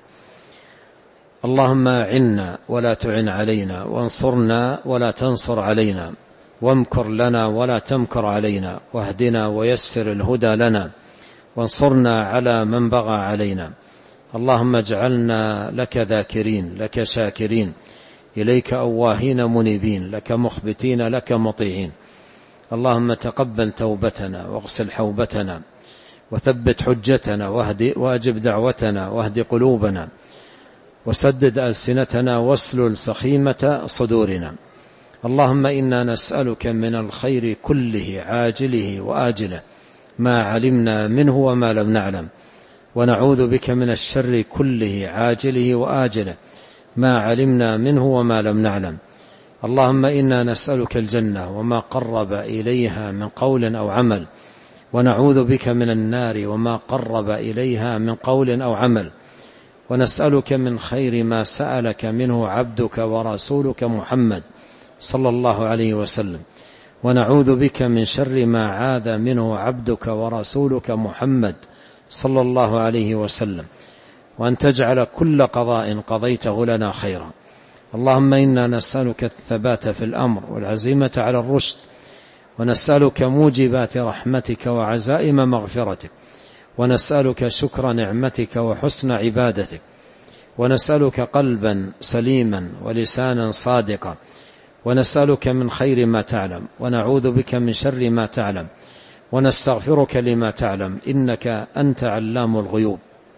اللهم أعنا ولا تعن علينا، وانصرنا ولا تنصر علينا، وامكر لنا ولا تمكر علينا، واهدنا ويسر الهدى لنا، وانصرنا على من بغى علينا. اللهم اجعلنا لك ذاكرين، لك شاكرين، إليك أواهين منيبين، لك مخبتين، لك مطيعين. اللهم تقبل توبتنا واغسل حوبتنا وثبت حجتنا واهد واجب دعوتنا واهد قلوبنا وسدد ألسنتنا واسلل سخيمة صدورنا. اللهم إنا نسألك من الخير كله عاجله وآجله ما علمنا منه وما لم نعلم، ونعوذ بك من الشر كله عاجله وآجله ما علمنا منه وما لم نعلم. اللهم إنا نسألك الجنة وما قرب إليها من قول أو عمل، ونعوذ بك من النار وما قرب إليها من قول أو عمل، ونسألك من خير ما سألك منه عبدك ورسولك محمد صلى الله عليه وسلم، ونعوذ بك من شر ما عاذ منه عبدك ورسولك محمد صلى الله عليه وسلم، وأن تجعل كل قضاء قضيته لنا خيرا. اللهم إنا نسألك الثبات في الأمر والعزيمة على الرشد، ونسألك موجبات رحمتك وعزائم مغفرتك، ونسألك شكر نعمتك وحسن عبادتك، ونسألك قلبا سليما ولسانا صادقا، ونسألك من خير ما تعلم، ونعوذ بك من شر ما تعلم، ونستغفرك لما تعلم، إنك أنت علام الغيوب.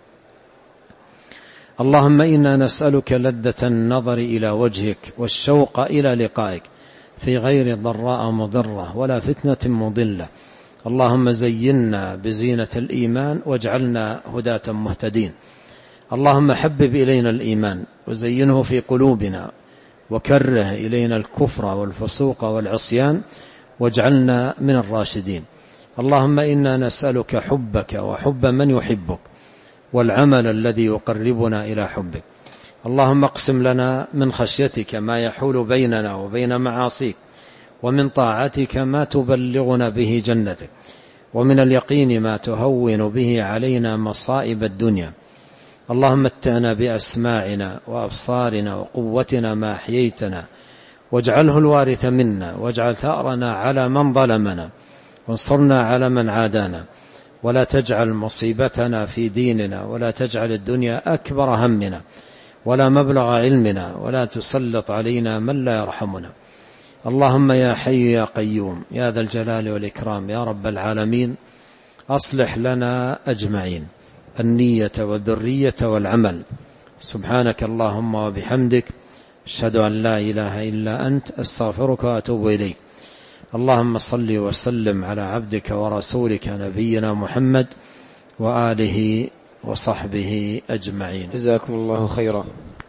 اللهم إنا نسألك لذة النظر إلى وجهك والشوق إلى لقائك في غير ضراء مضرة ولا فتنة مضلة. اللهم زينا بزينة الإيمان واجعلنا هداة مهتدين. اللهم حبب إلينا الإيمان وزينه في قلوبنا، وكره إلينا الكفر والفسوق والعصيان واجعلنا من الراشدين. اللهم إنا نسألك حبك وحب من يحبك والعمل الذي يقربنا إلى حبك. اللهم اقسم لنا من خشيتك ما يحول بيننا وبين معاصيك، ومن طاعتك ما تبلغنا به جنتك، ومن اليقين ما تهون به علينا مصائب الدنيا. اللهم متعنا بأسماعنا وأبصارنا وقوتنا ما أحييتنا، واجعله الوارث منا، واجعل ثأرنا على من ظلمنا، وانصرنا على من عادانا، ولا تجعل مصيبتنا في ديننا، ولا تجعل الدنيا أكبر همنا ولا مبلغ علمنا، ولا تسلط علينا من لا يرحمنا. اللهم يا حي يا قيوم يا ذا الجلال والإكرام يا رب العالمين، أصلح لنا أجمعين النية والذرية والعمل. سبحانك اللهم وبحمدك، أشهد أن لا إله إلا أنت، أستغفرك وأتوب إليك. اللهم صل وسلم على عبدك ورسولك نبينا محمد وآله وصحبه أجمعين. جزاكم الله خيرا.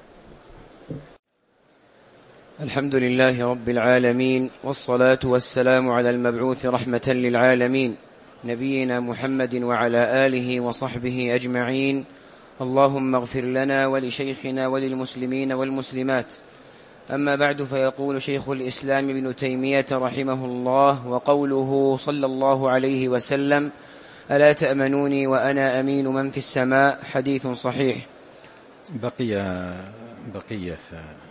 الحمد لله رب العالمين، والصلاة والسلام على المبعوث رحمة للعالمين نبينا محمد وعلى آله وصحبه أجمعين. اللهم اغفر لنا ولشيخنا وللمسلمين والمسلمات. أما بعد، فيقول شيخ الإسلام ابن تيمية رحمه الله: وقوله صلى الله عليه وسلم: ألا تأمنوني وأنا أمين من في السماء، حديث صحيح. بقي بقية ف...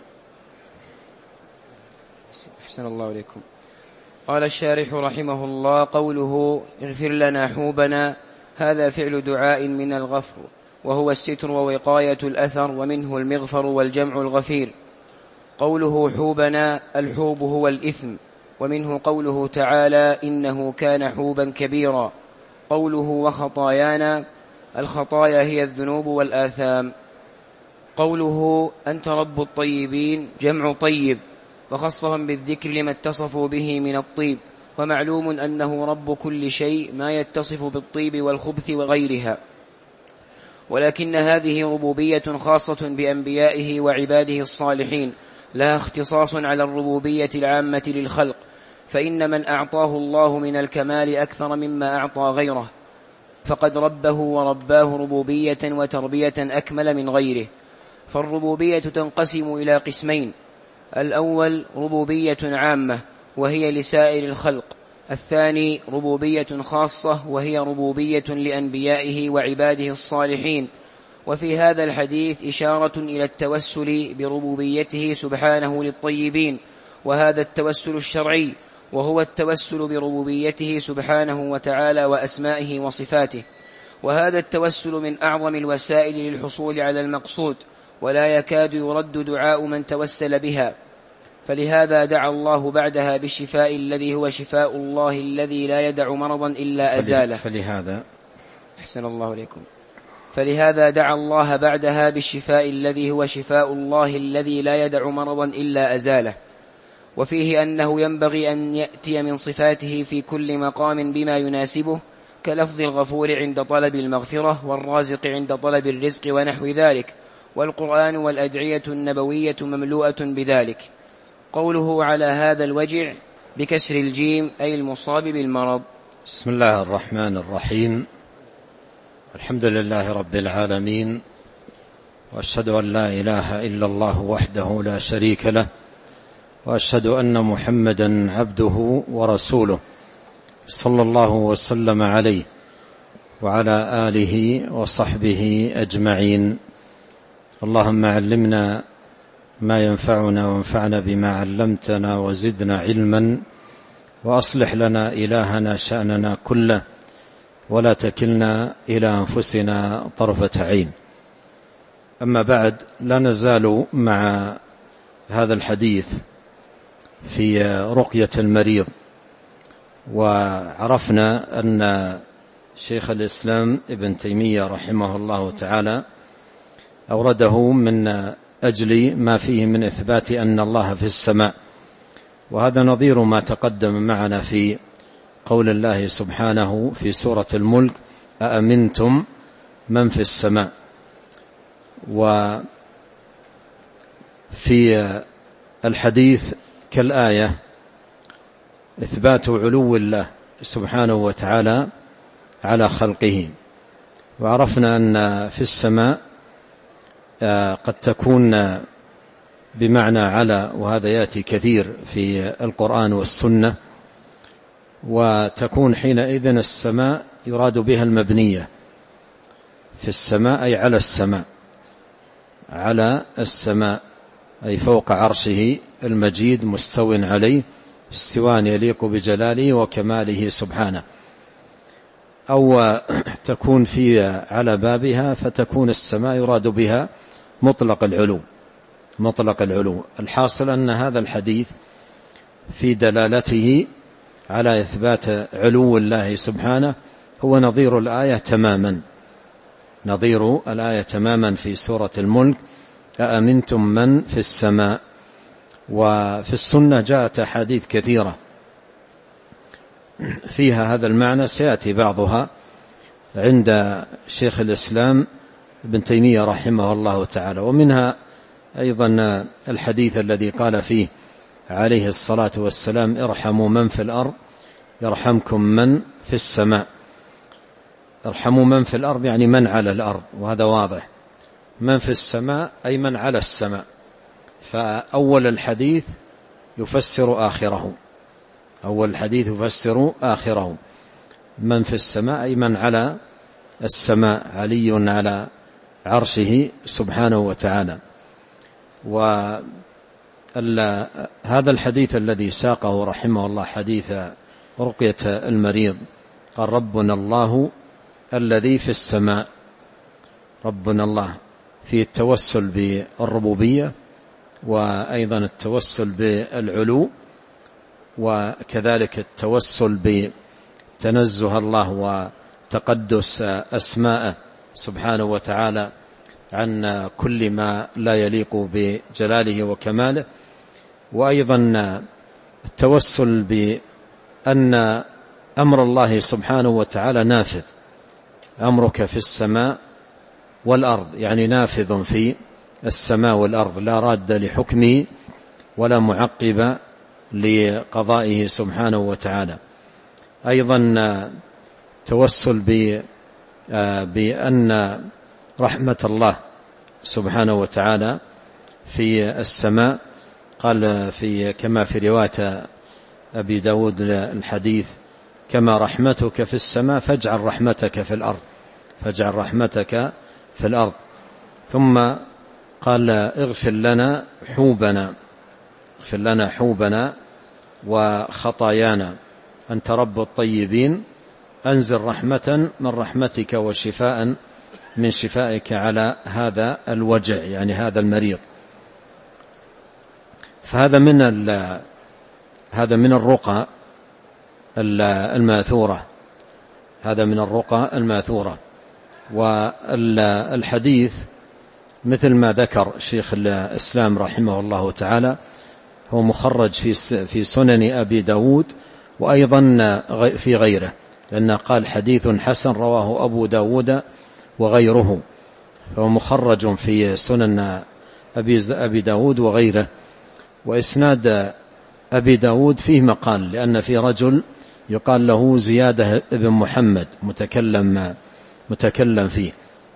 أحسن الله عليكم. قال الشارح رحمه الله: قوله اغفر لنا حوبنا، هذا فعل دعاء من الغفر، وهو الستر ووقاية الأثر، ومنه المغفر والجمع الغفير. قوله حوبنا، الحوب هو الإثم، ومنه قوله تعالى: إنه كان حوبا كبيرا. قوله وخطايانا، الخطايا هي الذنوب والآثام. قوله أنت رب الطيبين، جمع طيب، وخصهم بالذكر لما اتصفوا به من الطيب، ومعلوم أنه رب كل شيء ما يتصف بالطيب والخبث وغيرها، ولكن هذه ربوبية خاصة بأنبيائه وعباده الصالحين، لها اختصاص على الربوبية العامة للخلق، فإن من أعطاه الله من الكمال أكثر مما أعطى غيره فقد ربه ورباه ربوبية وتربية أكمل من غيره. فالربوبية تنقسم إلى قسمين: الأول ربوبية عامة وهي لسائر الخلق، الثاني ربوبية خاصة وهي ربوبية لأنبيائه وعباده الصالحين. وفي هذا الحديث إشارة إلى التوسل بربوبيته سبحانه للطيبين، وهذا التوسل الشرعي، وهو التوسل بربوبيته سبحانه وتعالى وأسمائه وصفاته، وهذا التوسل من أعظم الوسائل للحصول على المقصود، ولا يكاد يرد دعاء من توسل بها، فلهذا دعا الله بعدها بالشفاء الذي هو شفاء الله الذي لا يدع مرضا إلا أزاله. فلهذا أحسن الله إليكم. فلهذا دعا الله بعدها بالشفاء الذي هو شفاء الله الذي لا يدع مرضا إلا أزاله. وفيه أنه ينبغي أن يأتي من صفاته في كل مقام بما يناسبه، كلفظ الغفور عند طلب المغفرة، والرازق عند طلب الرزق ونحو ذلك، والقرآن والأدعية النبوية مملوءة بذلك. قوله على هذا الوجع بكسر الجيم أي المصاب بالمرض. بسم الله الرحمن الرحيم. الحمد لله رب العالمين، وأشهد أن لا إله إلا الله وحده لا شريك له، وأشهد أن محمدا عبده ورسوله صلى الله وسلم عليه وعلى آله وصحبه أجمعين. اللهم علمنا ما ينفعنا وانفعنا بما علمتنا وزدنا علما، وأصلح لنا إلهنا شأننا كله، ولا تكلنا إلى أنفسنا طرفة عين. أما بعد، لا نزال مع هذا الحديث في رقية المريض، وعرفنا أن شيخ الإسلام ابن تيمية رحمه الله تعالى أورده من أجل ما فيه من إثبات أن الله في السماء، وهذا نظير ما تقدم معنا في قول الله سبحانه في سورة الملك: أأمنتم من في السماء. وفي الحديث كالآية إثبات علو الله سبحانه وتعالى على خلقه. وعرفنا أن في السماء قد تكون بمعنى على، وهذا يأتي كثير في القرآن والسنة، وتكون حينئذ السماء يراد بها المبنية. في السماء أي على السماء، على السماء أي فوق عرشه المجيد مستو عليه استواء يليق بجلاله وكماله سبحانه. أو تكون في على بابها، فتكون السماء يراد بها مطلق العلو، مطلق العلو. الحاصل أن هذا الحديث في دلالته على إثبات علو الله سبحانه هو نظير الآية تماما، نظير الآية تماما في سورة الملك: أأمنتم من في السماء. وفي السنة جاءت أحاديث كثيرة فيها هذا المعنى، سيأتي بعضها عند شيخ الإسلام ابن تيمية رحمه الله تعالى. ومنها أيضا الحديث الذي قال فيه عليه الصلاة والسلام: ارحموا من في الأرض يرحمكم من في السماء. ارحموا من في الأرض يعني من على الأرض، وهذا واضح. من في السماء أي من على السماء. فأول الحديث يفسر آخره، أول الحديث يفسر آخره. من في السماء أي من على السماء، علي على عرشه سبحانه وتعالى. وهذا الحديث الذي ساقه رحمه الله حديث رقية المريض، قال: ربنا الله الذي في السماء. ربنا الله في التوسل بالربوبية، وأيضا التوسل بالعلو، وكذلك التوسل بتنزه الله وتقدس أسماءه سبحانه وتعالى عن كل ما لا يليق بجلاله وكماله. وأيضا التوسل بأن أمر الله سبحانه وتعالى نافذ، أمرك في السماء والأرض، يعني نافذ في السماء والأرض، لا راد لحكمه ولا معقب لقضائه سبحانه وتعالى. أيضا توسل بأن رحمة الله سبحانه وتعالى في السماء، قال في كما في رواية أبي داود الحديث: كما رحمتك في السماء فاجعل رحمتك في الأرض، فاجعل رحمتك في الأرض. ثم قال: اغفر لنا حوبنا، اغفر لنا حوبنا وخطايانا. أنت رب الطيبين أنزل رحمة من رحمتك وشفاء من شفائك على هذا الوجع، يعني هذا المريض. فهذا من هذا من الرقى الماثورة، هذا من الرقى الماثورة. والحديث مثل ما ذكر شيخ الإسلام رحمه الله تعالى هو مخرج في في سنن أبي داود وأيضا في غيره، لأنه قال حديث حسن رواه أبو داود وغيره، فهو مخرج في سنن أبي داود وغيره. وإسناد أبي داود فيه مقال، لأن في رجل يقال له زيادة ابن محمد متكلم متكلم فيه.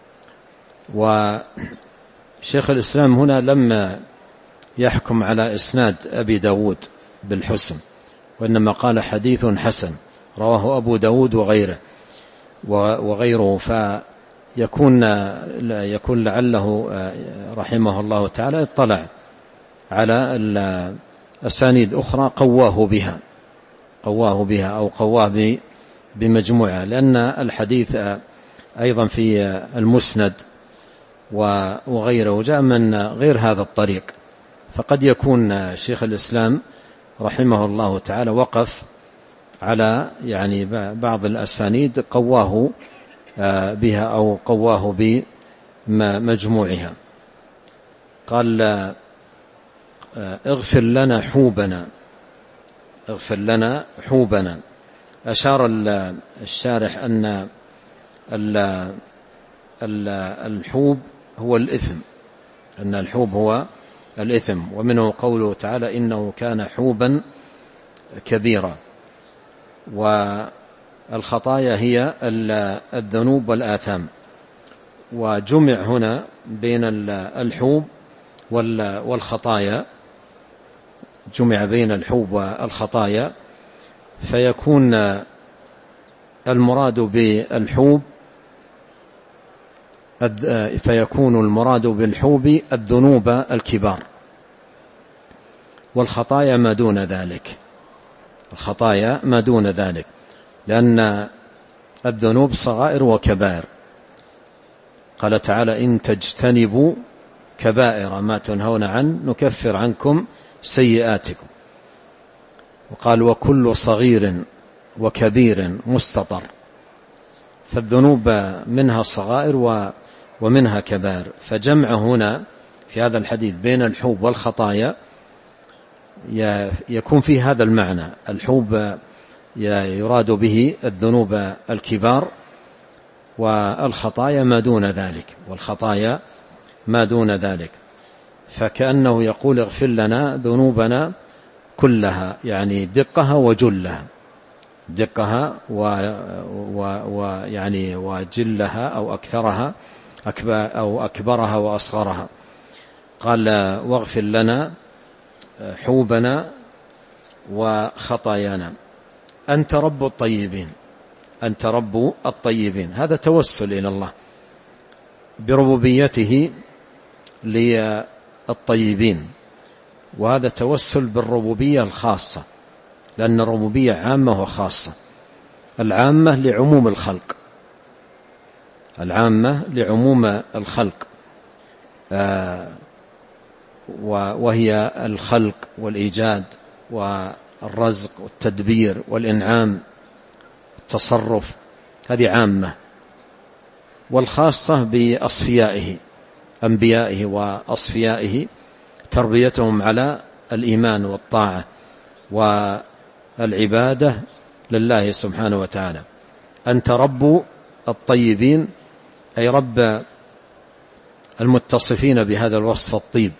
وشيخ الإسلام هنا لما يحكم على إسناد أبي داود بالحسن، وإنما قال حديث حسن رواه أبو داود وغيره وغيره فيكون يكون لعله رحمه الله تعالى اطلع على أسانيد أخرى قواه بها قواه بها أو قواه بمجموعة، لأن الحديث أيضا في المسند وغيره جاء من غير هذا الطريق، فقد يكون شيخ الإسلام رحمه الله تعالى وقف على يعني بعض الأسانيد قواه بها أو قواه بمجموعها. قال اغفر لنا حوبنا، اغفر لنا حوبنا. أشار الشارح أن الحوب هو الإثم، أن الحوب هو الإثم، ومنه قوله تعالى إنه كان حوبا كبيرا. والخطايا هي الذنوب والآثام، وجمع هنا بين الحوب والخطايا، جمع بين الحوب والخطايا، فيكون المراد بالحوب فيكون المراد بالحوب الذنوب الكبار، والخطايا ما دون ذلك، الخطايا ما دون ذلك، لأن الذنوب صغائر وكبائر. قال تعالى إن تجتنبوا كبائر ما تنهون عنه نكفر عنكم سيئاتكم. وقال وكل صغير وكبير مستطر، فالذنوب منها صغائر ومنها كبائر، فجمع هنا في هذا الحديث بين الحوب والخطايا يكون فيه هذا المعنى. الحوب يراد به الذنوب الكبار، والخطايا ما دون ذلك، والخطايا ما دون ذلك. فكأنه يقول اغفر لنا ذنوبنا كلها، يعني دقها وجلها، دقها ويعني وجلها أو أكثرها أو أكبرها وأصغرها. قال واغفر لنا حوبنا وخطايانا. أنت رب الطيبين، أنت رب الطيبين. هذا توسل إلى الله بربوبيته للطيبين، وهذا توسل بالربوبية الخاصة، لأن الربوبية عامة وخاصة. العامة لعموم الخلق، العامة لعموم الخلق آه وهي الخلق والإيجاد والرزق والتدبير والإنعام والتصرف، هذه عامة. والخاصة بأصفيائه أنبيائه وأصفيائه، تربيتهم على الإيمان والطاعة والعبادة لله سبحانه وتعالى. أنت رب الطيبين، أي رب المتصفين بهذا الوصف الطيب،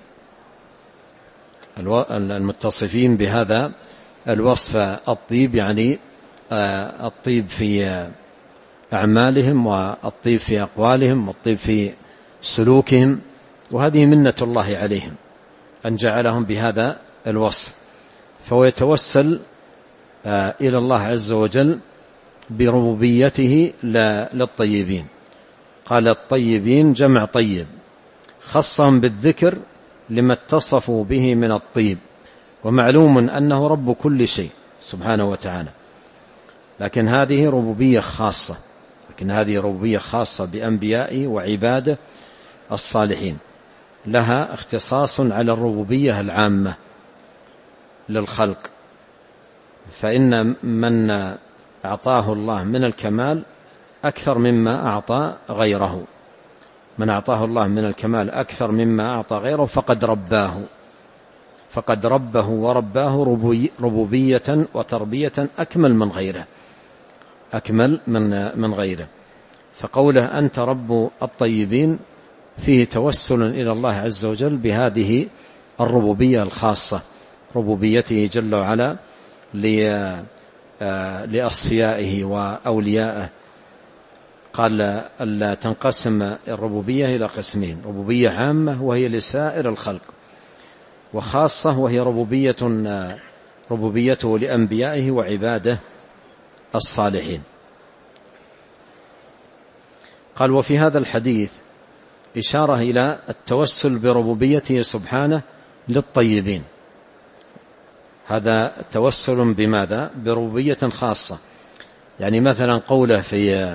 المتصفين بهذا الوصف الطيب، يعني الطيب في أعمالهم والطيب في أقوالهم والطيب في سلوكهم. وهذه منة الله عليهم أن جعلهم بهذا الوصف، فهو يتوسل إلى الله عز وجل بربوبيته للطيبين. قال الطيبين جمع طيب، خصهم بالذكر لما اتصفوا به من الطيب، ومعلوم أنه رب كل شيء سبحانه وتعالى، لكن هذه ربوبية خاصة، لكن هذه ربوبية خاصة بأنبيائه وعباده الصالحين، لها اختصاص على الربوبية العامة للخلق. فإن من أعطاه الله من الكمال أكثر مما أعطى غيره، من أعطاه الله من الكمال أكثر مما أعطى غيره فقد رباه، فقد ربه ورباه ربوبية وتربية أكمل من غيره، أكمل من من غيره. فقوله أنت رب الطيبين فيه توسل إلى الله عز وجل بهذه الربوبية الخاصة، ربوبيته جل وعلا لأصفيائه وأوليائه. قال ألا تنقسم الربوبية إلى قسمين: ربوبية عامة وهي لسائر الخلق، وخاصة وهي ربوبية ربوبيته لأنبيائه وعباده الصالحين. قال وفي هذا الحديث إشارة إلى التوسل بربوبيته سبحانه للطيبين. هذا توسل بماذا؟ بربوبية خاصة. يعني مثلا قوله في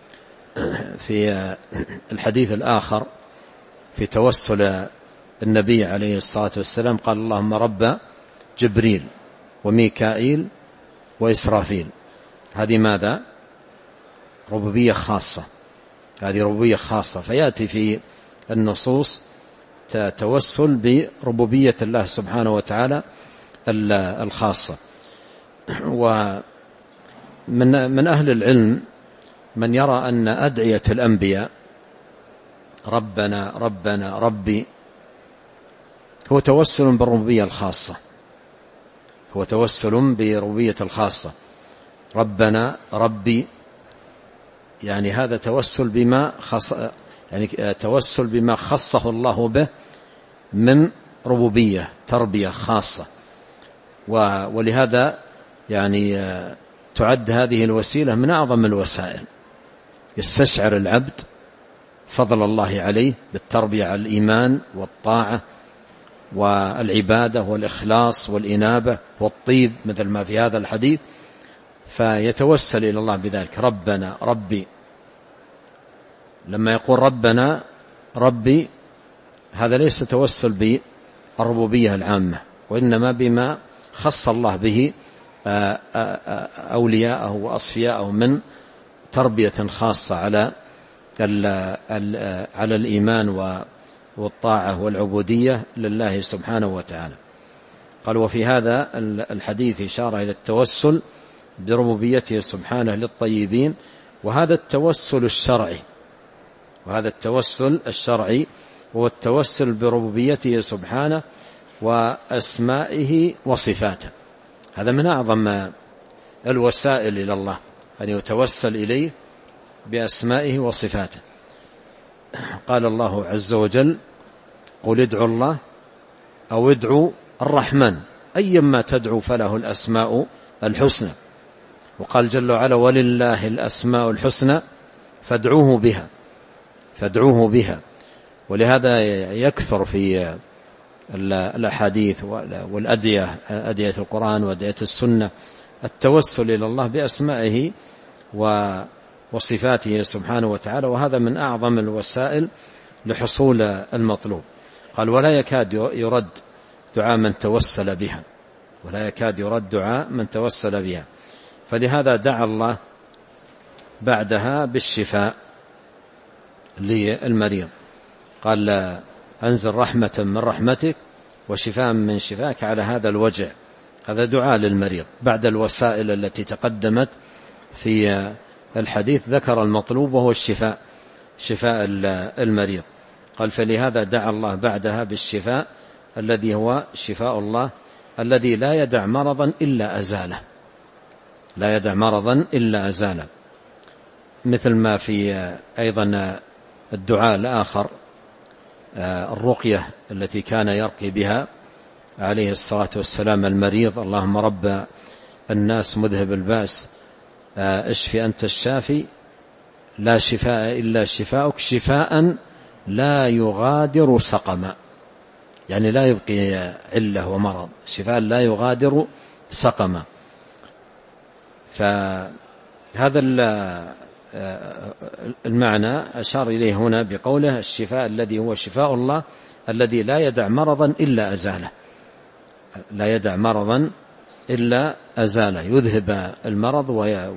في الحديث الآخر في توسل النبي عليه الصلاة والسلام قال اللهم رب جبريل وميكائيل وإسرافيل. هذه ماذا؟ ربوبية خاصة، هذه ربوبية خاصة. فيأتي في النصوص توسل بربوبية الله سبحانه وتعالى الخاصة. ومن من أهل العلم من يرى أن أدعية الأنبياء ربنا ربنا ربي هو توسل بالربوبية الخاصة، هو توسل بربوبية الخاصة. ربنا ربي يعني هذا توسل بما خص يعني توسل بما خصه الله به من ربوبية تربية خاصة. ولهذا يعني تعد هذه الوسيلة من أعظم الوسائل. يستشعر العبد فضل الله عليه بالتربية على الإيمان والطاعة والعبادة والإخلاص والإنابة والطيب مثل ما في هذا الحديث، فيتوسل إلى الله بذلك. ربنا ربي، لما يقول ربنا ربي هذا ليس توسل بالربوبية العامة، وإنما بما خص الله به أولياءه وأصفياءه من تربية خاصة على على الإيمان والطاعة والعبودية لله سبحانه وتعالى. قال وفي هذا الحديث إشارة إلى التوسل بربوبيته سبحانه للطيبين، وهذا التوسل الشرعي، وهذا التوسل الشرعي هو التوسل بربوبيته سبحانه وأسمائه وصفاته. هذا من أعظم الوسائل إلى الله، أن يتوسل إليه بأسمائه وصفاته. قال الله عز وجل قل ادعوا الله أو ادعوا الرحمن أيما تدعو فله الأسماء الحسنى. وقال جل وعلا ولله الأسماء الحسنى فادعوه بها، فادعوه بها. ولهذا يكثر في الأحاديث والأدعية، أدعية القرآن وأدعية السنة، التوسل إلى الله بأسمائه وصفاته سبحانه وتعالى، وهذا من أعظم الوسائل لحصول المطلوب. قال ولا يكاد يرد دعاء من توسل بها، ولا يكاد يرد دعاء من توسل بها. فلهذا دعا الله بعدها بالشفاء للمريض، قال أنزل رحمة من رحمتك وشفاء من شفاك على هذا الوجع. هذا دعاء للمريض بعد الوسائل التي تقدمت في الحديث. ذكر المطلوب وهو الشفاء، شفاء المريض. قال فلهذا دعا الله بعدها بالشفاء الذي هو شفاء الله الذي لا يدع مرضا إلا أزاله، لا يدع مرضا إلا أزاله. مثل ما في أيضا الدعاء الآخر الرقية التي كان يرقي بها عليه الصلاة والسلام المريض: اللهم رب الناس مذهب الباس اشفي أنت الشافي لا شفاء إلا شفاءك شفاء لا يغادر سقما. يعني لا يبقي علة ومرض، شفاء لا يغادر سقما. فهذا المعنى أشار إليه هنا بقوله الشفاء الذي هو شفاء الله الذي لا يدع مرضا إلا أزاله، لا يدع مرضا إلا أزاله، يذهب المرض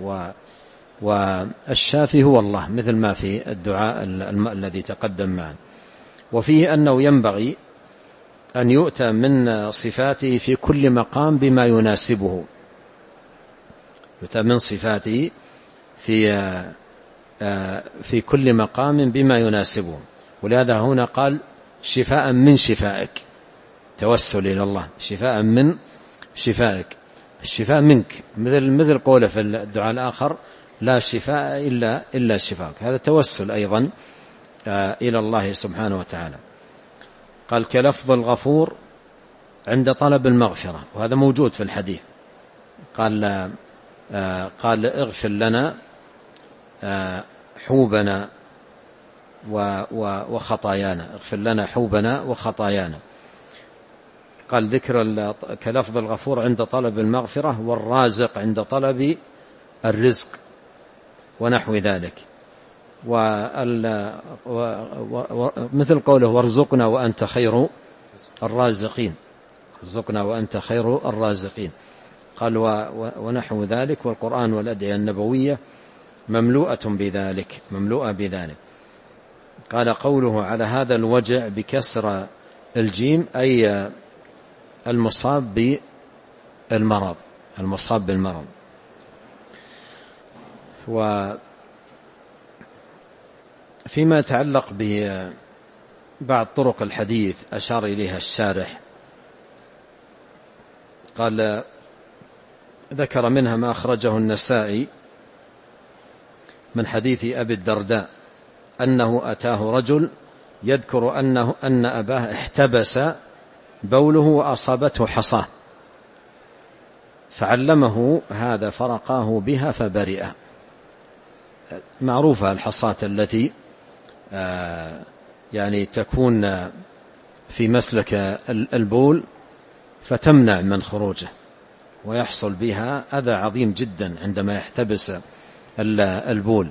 والشافي هو الله، مثل ما في الدعاء الذي تقدم معنا. وفيه أنه ينبغي أن يؤتى من صفاته في كل مقام بما يناسبه، يؤتى من صفاته في في كل مقام بما يناسبه. ولهذا هنا قال شفاء من شفائك، توسل إلى الله، شفاء من شفائك، الشفاء منك، مثل مثل قوله في الدعاء الآخر لا شفاء إلا إلا شفاءك، هذا توسل أيضا إلى الله سبحانه وتعالى. قال كلفظ الغفور عند طلب المغفرة، وهذا موجود في الحديث. قال قال اغفر لنا حوبنا وخطايانا، اغفر لنا حوبنا وخطايانا. قال ذكر كلفظ الغفور عند طلب المغفرة، والرازق عند طلب الرزق ونحو ذلك. ومثل قوله وارزقنا وأنت خير الرازقين، ارزقنا وأنت خير الرازقين. قال ونحو ذلك. والقرآن والأدعية النبوية مملوءة بذلك، مملوءة بذلك. قال قوله على هذا الوجع بكسر الجيم أي المصاب بالمرض، المصاب بالمرض. وفيما يتعلق ببعض طرق الحديث أشار إليها الشارح، قال ذكر منها ما أخرجه النسائي من حديث أبي الدرداء أنه أتاه رجل يذكر أنه أن أباه احتبس بوله وأصابته حصاه، فعلمه هذا فرقاه بها فبرئ. معروفة الحصاة التي يعني تكون في مسلك البول فتمنع من خروجه، ويحصل بها أذى عظيم جدا عندما يحتبس البول.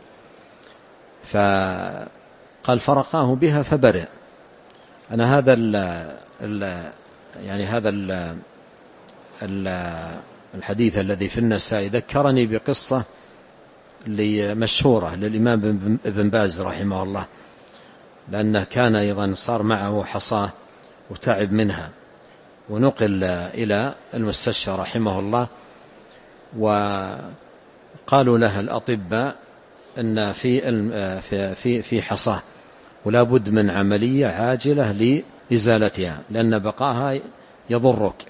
فقال فرقاه بها فبرئ. أنا هذا ال ال يعني هذا ال ال الحديث الذي في النسائي ذكرني بقصة مشهورة للإمام ابن باز رحمه الله، لأنه كان أيضا صار معه حصاة وتعب منها، ونقل إلى المستشفى رحمه الله، وقالوا له الأطباء أن في في في حصاة ولا بد من عملية عاجلة لإزالتها لأن بقاها يضرك.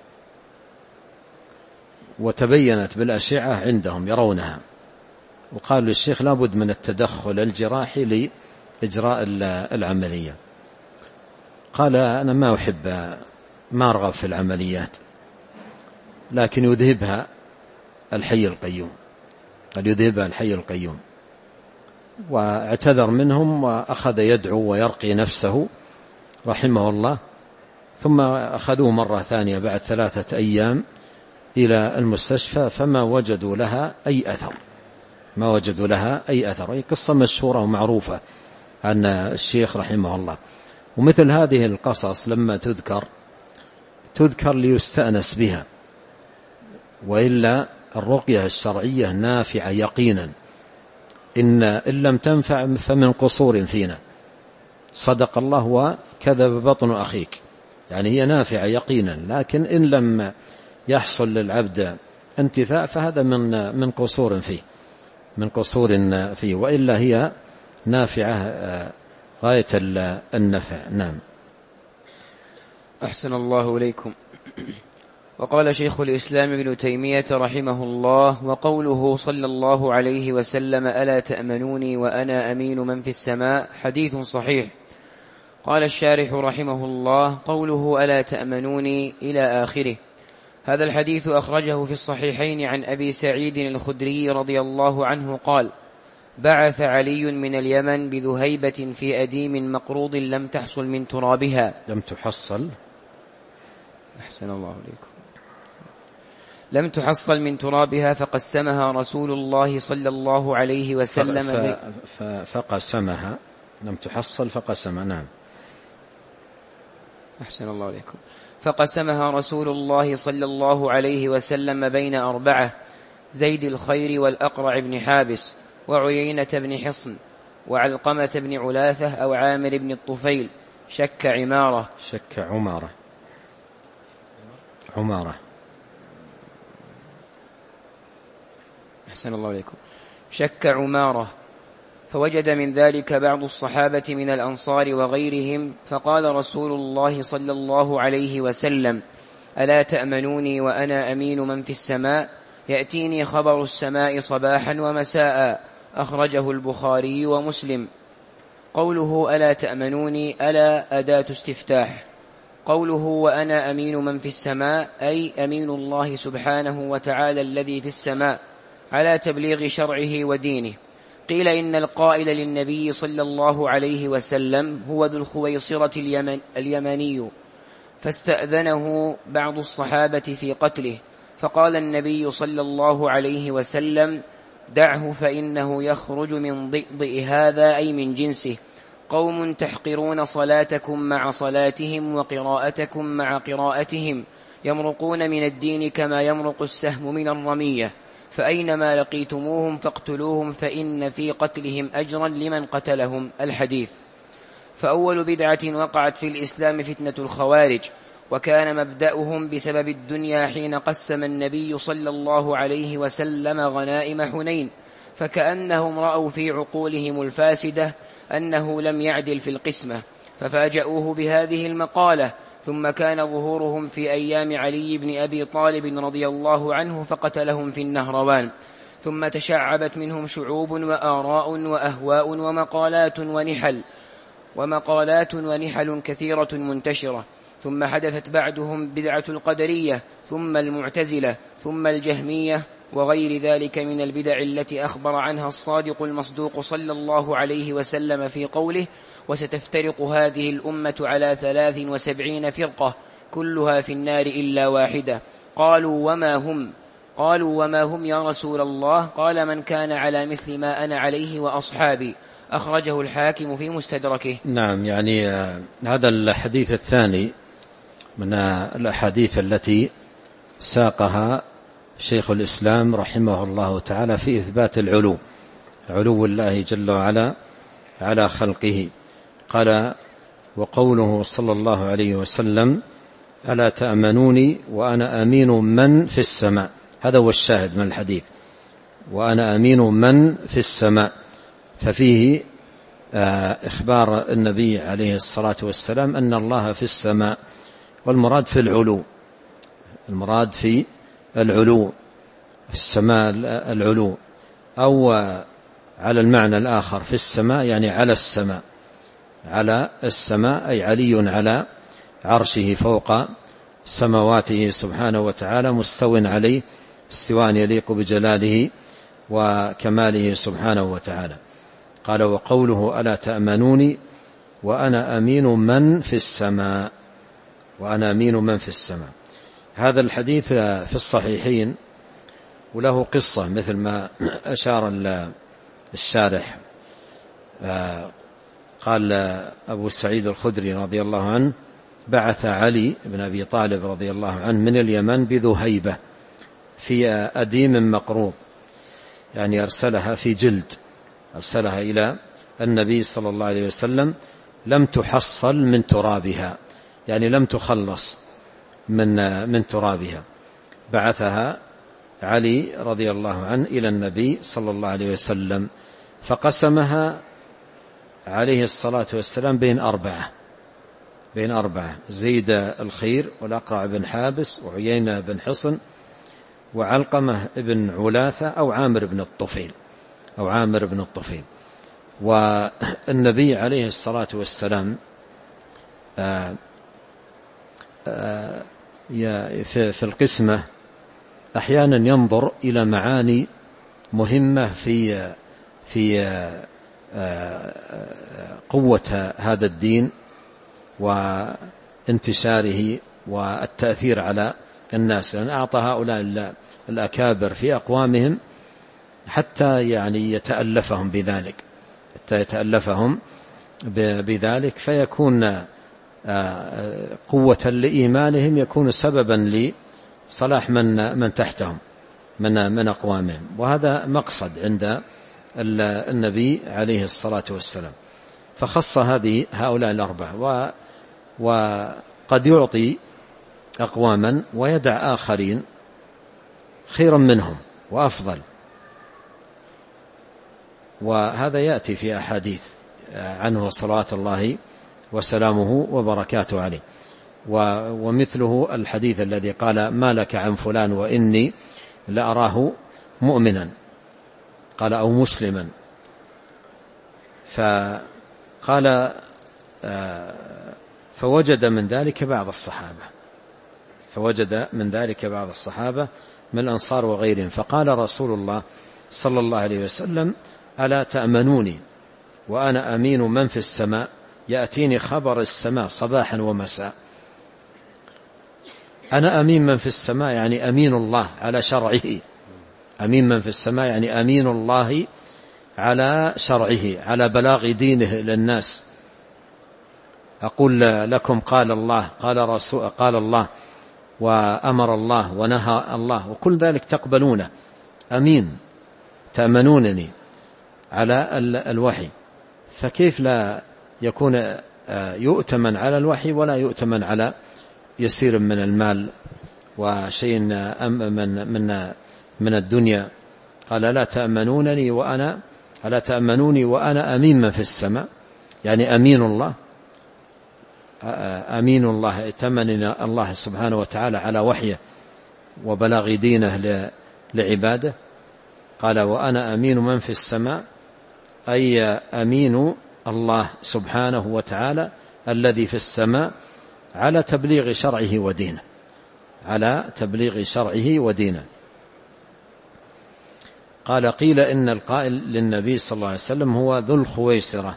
وتبينت بالأشعة عندهم يرونها، وقالوا للشيخ لا بد من التدخل الجراحي لإجراء العملية. قال أنا ما أحب ما أرغب في العمليات، لكن يذهبها الحي القيوم، قال يذهبها الحي القيوم. واعتذر منهم وأخذ يدعو ويرقي نفسه رحمه الله. ثم أخذوه مرة ثانية بعد ثلاثة أيام إلى المستشفى فما وجدوا لها أي أثر، ما وجدوا لها أي أثر. هي قصة مشهورة ومعروفة عن الشيخ رحمه الله. ومثل هذه القصص لما تذكر تذكر ليستأنس بها، وإلا الرقية الشرعية نافعة يقينا، إن إن لم تنفع فمن قصور فينا، صدق الله وكذب بطن أخيك. يعني هي نافعة يقينا، لكن إن لم يحصل للعبد انتفاع فهذا من من قصور فيه، من قصور فيه، وإلا هي نافعة غاية النفع. نعم. أحسن الله إليكم. وقال شيخ الإسلام ابن تيمية رحمه الله: وقوله صلى الله عليه وسلم ألا تأمنوني وأنا أمين من في السماء، حديث صحيح. قال الشارح رحمه الله: قوله ألا تأمنوني إلى آخره. هذا الحديث أخرجه في الصحيحين عن أبي سعيد الخدري رضي الله عنه قال: بعث علي من اليمن بذهيبة في أديم مقروض لم تحصل من ترابها لم تحصل أحسن الله عليكم لم تحصل من ترابها فقسمها رسول الله صلى الله عليه وسلم فقسمها لم تحصل فقسمها نعم أحسن الله عليكم فقسمها رسول الله صلى الله عليه وسلم بين أربعة: زيد الخير والأقرع بن حابس وعيينة بن حصن وعلقمة بن علاثة أو عامر بن الطفيل. شك عمارة شك عمارة عمارة أحسن الله عليكم شك عمارة فوجد من ذلك بعض الصحابة من الأنصار وغيرهم، فقال رسول الله صلى الله عليه وسلم: ألا تأمنوني وأنا أمين من في السماء؟ يأتيني خبر السماء صباحا ومساء. أخرجه البخاري ومسلم. قوله ألا تأمنوني ألا أداة استفتاح. قوله وأنا أمين من في السماء أي أمين الله سبحانه وتعالى الذي في السماء على تبليغ شرعه ودينه. قيل إن القائل للنبي صلى الله عليه وسلم هو ذو الخويصرة اليمن اليمني، فاستأذنه بعض الصحابة في قتله، فقال النبي صلى الله عليه وسلم: دعه فإنه يخرج من ضئضئ هذا أي من جنسه. قوم تحقرون صلاتكم مع صلاتهم وقراءتكم مع قراءتهم، يمرقون من الدين كما يمرق السهم من الرمية، فأينما لقيتموهم فاقتلوهم فإن في قتلهم أجرا لمن قتلهم. الحديث. فأول بدعة وقعت في الإسلام فتنة الخوارج، وكان مبدأهم بسبب الدنيا حين قسم النبي صلى الله عليه وسلم غنائم حنين، فكأنهم رأوا في عقولهم الفاسدة أنه لم يعدل في القسمة، ففاجأوه بهذه المقالة. ثم كان ظهورهم في أيام علي بن أبي طالب رضي الله عنه فقتلهم في النهروان. ثم تشعبت منهم شعوب وآراء وأهواء ومقالات ونحل ومقالات ونحل كثيرة منتشرة. ثم حدثت بعدهم بدعة القدرية، ثم المعتزلة، ثم الجهمية، وغير ذلك من البدع التي أخبر عنها الصادق المصدوق صلى الله عليه وسلم في قوله: وستفترق هذه الأمة على ثلاث وسبعين فرقة كلها في النار إلا واحدة. قالوا وما هم؟ قالوا وما هم يا رسول الله؟ قال: من كان على مثل ما أنا عليه وأصحابي. أخرجه الحاكم في مستدركه. نعم، يعني هذا الحديث الثاني من الأحاديث التي ساقها شيخ الإسلام رحمه الله تعالى في إثبات العلو، علو الله جل وعلا على خلقه. قال: وقوله صلى الله عليه وسلم: ألا تأمنوني وأنا أمين من في السماء. هذا هو الشاهد من الحديث، وأنا أمين من في السماء. ففيه إخبار النبي عليه الصلاة والسلام أن الله في السماء، والمراد في العلو، المراد في العلو السماء العلو، أو على المعنى الآخر في السماء يعني على السماء، على السماء أي علي على عرشه فوق سماواته سبحانه وتعالى، مستو عليه استواء يليق بجلاله وكماله سبحانه وتعالى. قال: وقوله ألا تأمنوني وأنا أمين من في السماء، وأنا أمين من في السماء. هذا الحديث في الصحيحين، وله قصة مثل ما أشار الشارح. قال أبو سعيد الخدري رضي الله عنه: بعث علي بن أبي طالب رضي الله عنه من اليمن بذهيبة في أديم مقروض، يعني أرسلها في جلد، أرسلها إلى النبي صلى الله عليه وسلم، لم تحصل من ترابها، يعني لم تخلص من من ترابها. بعثها علي رضي الله عنه إلى النبي صلى الله عليه وسلم، فقسمها عليه الصلاة والسلام بين أربعة بين أربعة زيد الخير والأقرع بن حابس وعيينة بن حصن وعلقمة بن علاثة أو عامر بن الطفيل أو عامر بن الطفيل. والنبي عليه الصلاة والسلام آآ آآ في القسمة أحيانا ينظر إلى معاني مهمة في في قوة هذا الدين وانتشاره والتأثير على الناس، لأن أعطى هؤلاء الأكابر في أقوامهم حتى يعني يتألفهم بذلك حتى يتألفهم بذلك فيكون قوة لإيمانهم، يكون سببا لصلاح من من تحتهم من من أقوامهم. وهذا مقصد عند النبي عليه الصلاة والسلام، فخص هذه هؤلاء الأربعة. وقد يعطي أقواما ويدع آخرين خيرا منهم وأفضل، وهذا يأتي في أحاديث عنه صلوات الله وسلامه وبركاته عليه. ومثله الحديث الذي قال: ما لك عن فلان وإني لأراه مؤمنا، قال أو مسلما. فقال فوجد من ذلك بعض الصحابة فوجد من ذلك بعض الصحابة من الأنصار وغيرهم، فقال رسول الله صلى الله عليه وسلم: ألا تأمنوني وأنا أمين من في السماء، يأتيني خبر السماء صباحا ومساء. أنا أمين من في السماء يعني أمين الله على شرعه، أمين من في السماء يعني أمين الله على شرعه، على بلاغ دينه للناس. أقول لكم قال الله قال رسول قال الله وأمر الله ونهى الله، وكل ذلك تقبلونه. أمين تأمنونني على الوحي، فكيف لا يكون يؤتمن على الوحي ولا يؤتمن على يسير من المال وشيء من من من الدنيا؟ قال: لا تأمنونني وأنا ألا تأمنوني وأنا أمين من في السماء، يعني أمين الله أمين الله ائتمننا الله سبحانه وتعالى على وحيه وبلاغ دينه لعباده. قال: وأنا أمين من في السماء، أي أمين الله سبحانه وتعالى الذي في السماء على تبليغ شرعه ودينه على تبليغ شرعه ودينه. قال: قيل إن القائل للنبي صلى الله عليه وسلم هو ذو الخويصرة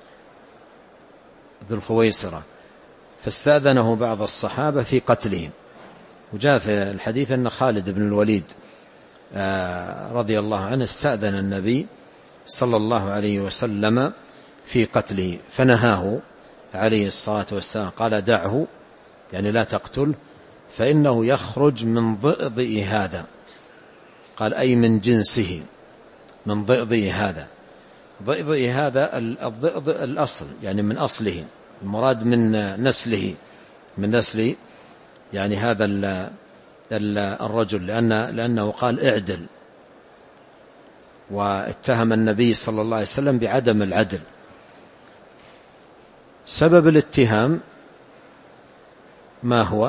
ذو الخويصرة فاستأذنه بعض الصحابة في قتله. وجاء في الحديث أن خالد بن الوليد رضي الله عنه استأذن النبي صلى الله عليه وسلم في قتله فنهاه عليه الصلاة والسلام، قال: دعه يعني لا تقتل، فإنه يخرج من ضئضئ هذا، قال أي من جنسه، من ضئضئ هذا. ضئضئ هذا الضئضئ الأصل يعني من أصله، المراد من نسله من نسل يعني هذا الرجل، لأن لأنه قال اعدل، واتهم النبي صلى الله عليه وسلم بعدم العدل. سبب الاتهام ما هو؟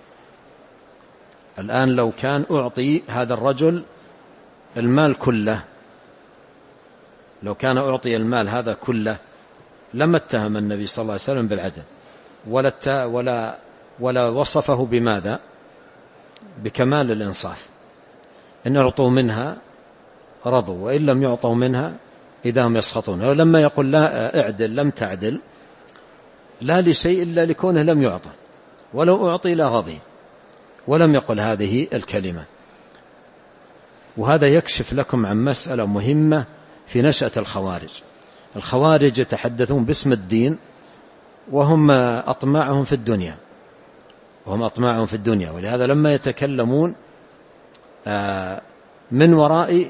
الآن لو كان أعطي هذا الرجل المال كله لو كان أعطي المال هذا كله لما اتهم النبي صلى الله عليه وسلم بالعدل، ولا ولا ولا وصفه بماذا؟ بكمال الإنصاف. إن أعطوا منها رضوا، وإن لم يعطوا منها إذا هم يسخطون. ولما يقول لا اعدل لم تعدل، لا لشيء إلا لكونه لم يعطى، ولو أعطي لا رضي، ولم يقل هذه الكلمة. وهذا يكشف لكم عن مسألة مهمة في نشأة الخوارج. الخوارج يتحدثون باسم الدين وهم أطماعهم في الدنيا وهم أطماعهم في الدنيا ولهذا لما يتكلمون من وراء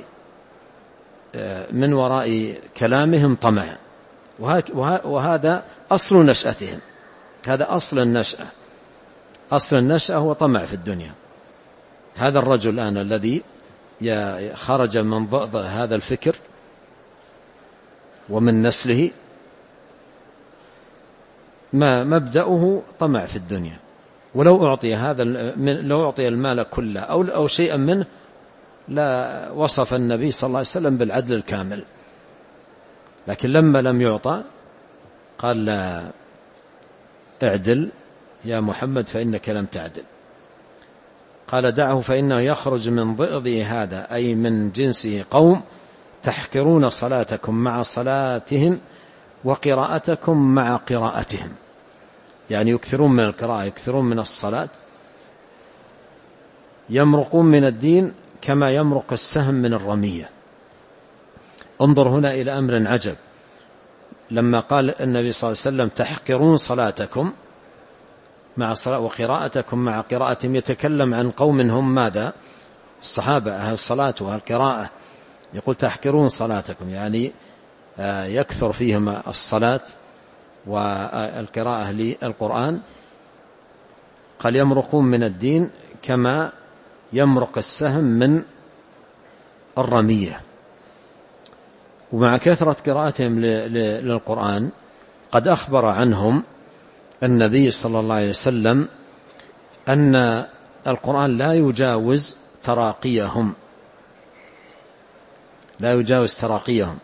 من وراء كلامهم طمع، وهذا أصل نشأتهم، هذا أصل النشأة أصل النشأة هو طمع في الدنيا. هذا الرجل الآن الذي خرج من ضئض هذا الفكر ومن نسله ما مبدأه طمع في الدنيا، ولو أعطي هذا لو أعطي المال كله أو أو شيئا منه لا وصف النبي صلى الله عليه وسلم بالعدل الكامل، لكن لما لم يعطى قال لا اعدل يا محمد فإنك لم تعدل. قال دعه فإنه يخرج من ضئضه هذا، أي من جنسه قوم تحقرون صلاتكم مع صلاتهم وقراءتكم مع قراءتهم، يعني يكثرون من القراءة، يكثرون من الصلاة، يمرقون من الدين كما يمرق السهم من الرمية. انظر هنا إلى أمر عجب، لما قال النبي صلى الله عليه وسلم تحقرون صلاتكم مع صلاة وقراءتكم مع قراءتهم، يتكلم عن قوم هم ماذا؟ الصحابة أهل الصلاة وأهل القراءة. يقول تحقرون صلاتكم، يعني يكثر فيهم الصلاة والقراءة للقرآن. قال يمرقون من الدين كما يمرق السهم من الرمية. ومع كثرة قراءتهم للقرآن قد أخبر عنهم النبي صلى الله عليه وسلم أن القرآن لا يجاوز تراقيهم، لا يجاوز تراقيهم،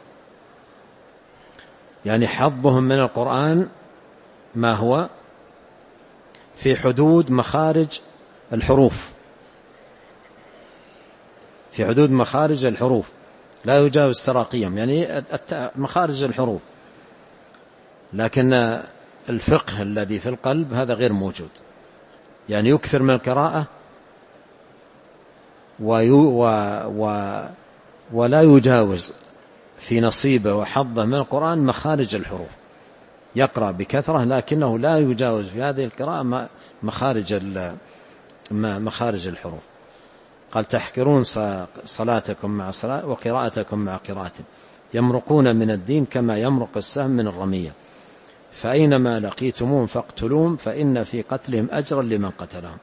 يعني حظهم من القرآن ما هو في حدود مخارج الحروف، في حدود مخارج الحروف، لا يجاوز تراقيهم، يعني مخارج الحروف. لكن الفقه الذي في القلب هذا غير موجود، يعني يكثر من القراءة ويو و و ولا يجاوز في نصيبه وحظه من القرآن مخارج الحروف، يقرأ بكثرة لكنه لا يجاوز في هذه القراءة مخارج مخارج الحروف. قال تحقرون صلاتكم مع صلاة وقراءتكم مع قراءتهم، يمرقون من الدين كما يمرق السهم من الرمية، فأينما لقيتموهم فاقتلوهم فإن في قتلهم أجرا لمن قتلهم.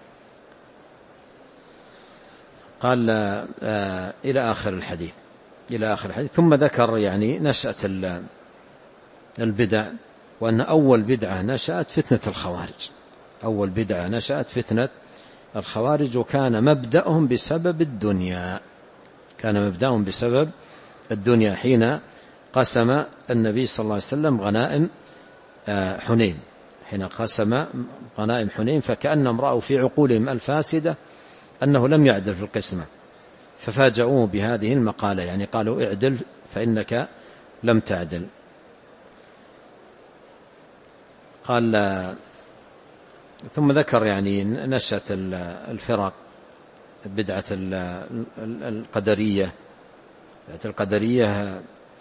قال آه إلى آخر الحديث، إلى آخر الحديث. ثم ذكر يعني نشأة البدع، وأن أول بدعة نشأت فتنة الخوارج، أول بدعة نشأت فتنة الخوارج، وكان مبدأهم بسبب الدنيا، كان مبدأهم بسبب الدنيا حين قسم النبي صلى الله عليه وسلم غنائم حنين، حين قسم غنائم حنين، فكأنهم رأوا في عقولهم الفاسدة أنه لم يعدل في القسمة، ففاجأوه بهذه المقالة، يعني قالوا اعدل فإنك لم تعدل. قال ثم ذكر يعني نشأة الفرق، بدعة القدرية، بدعة القدرية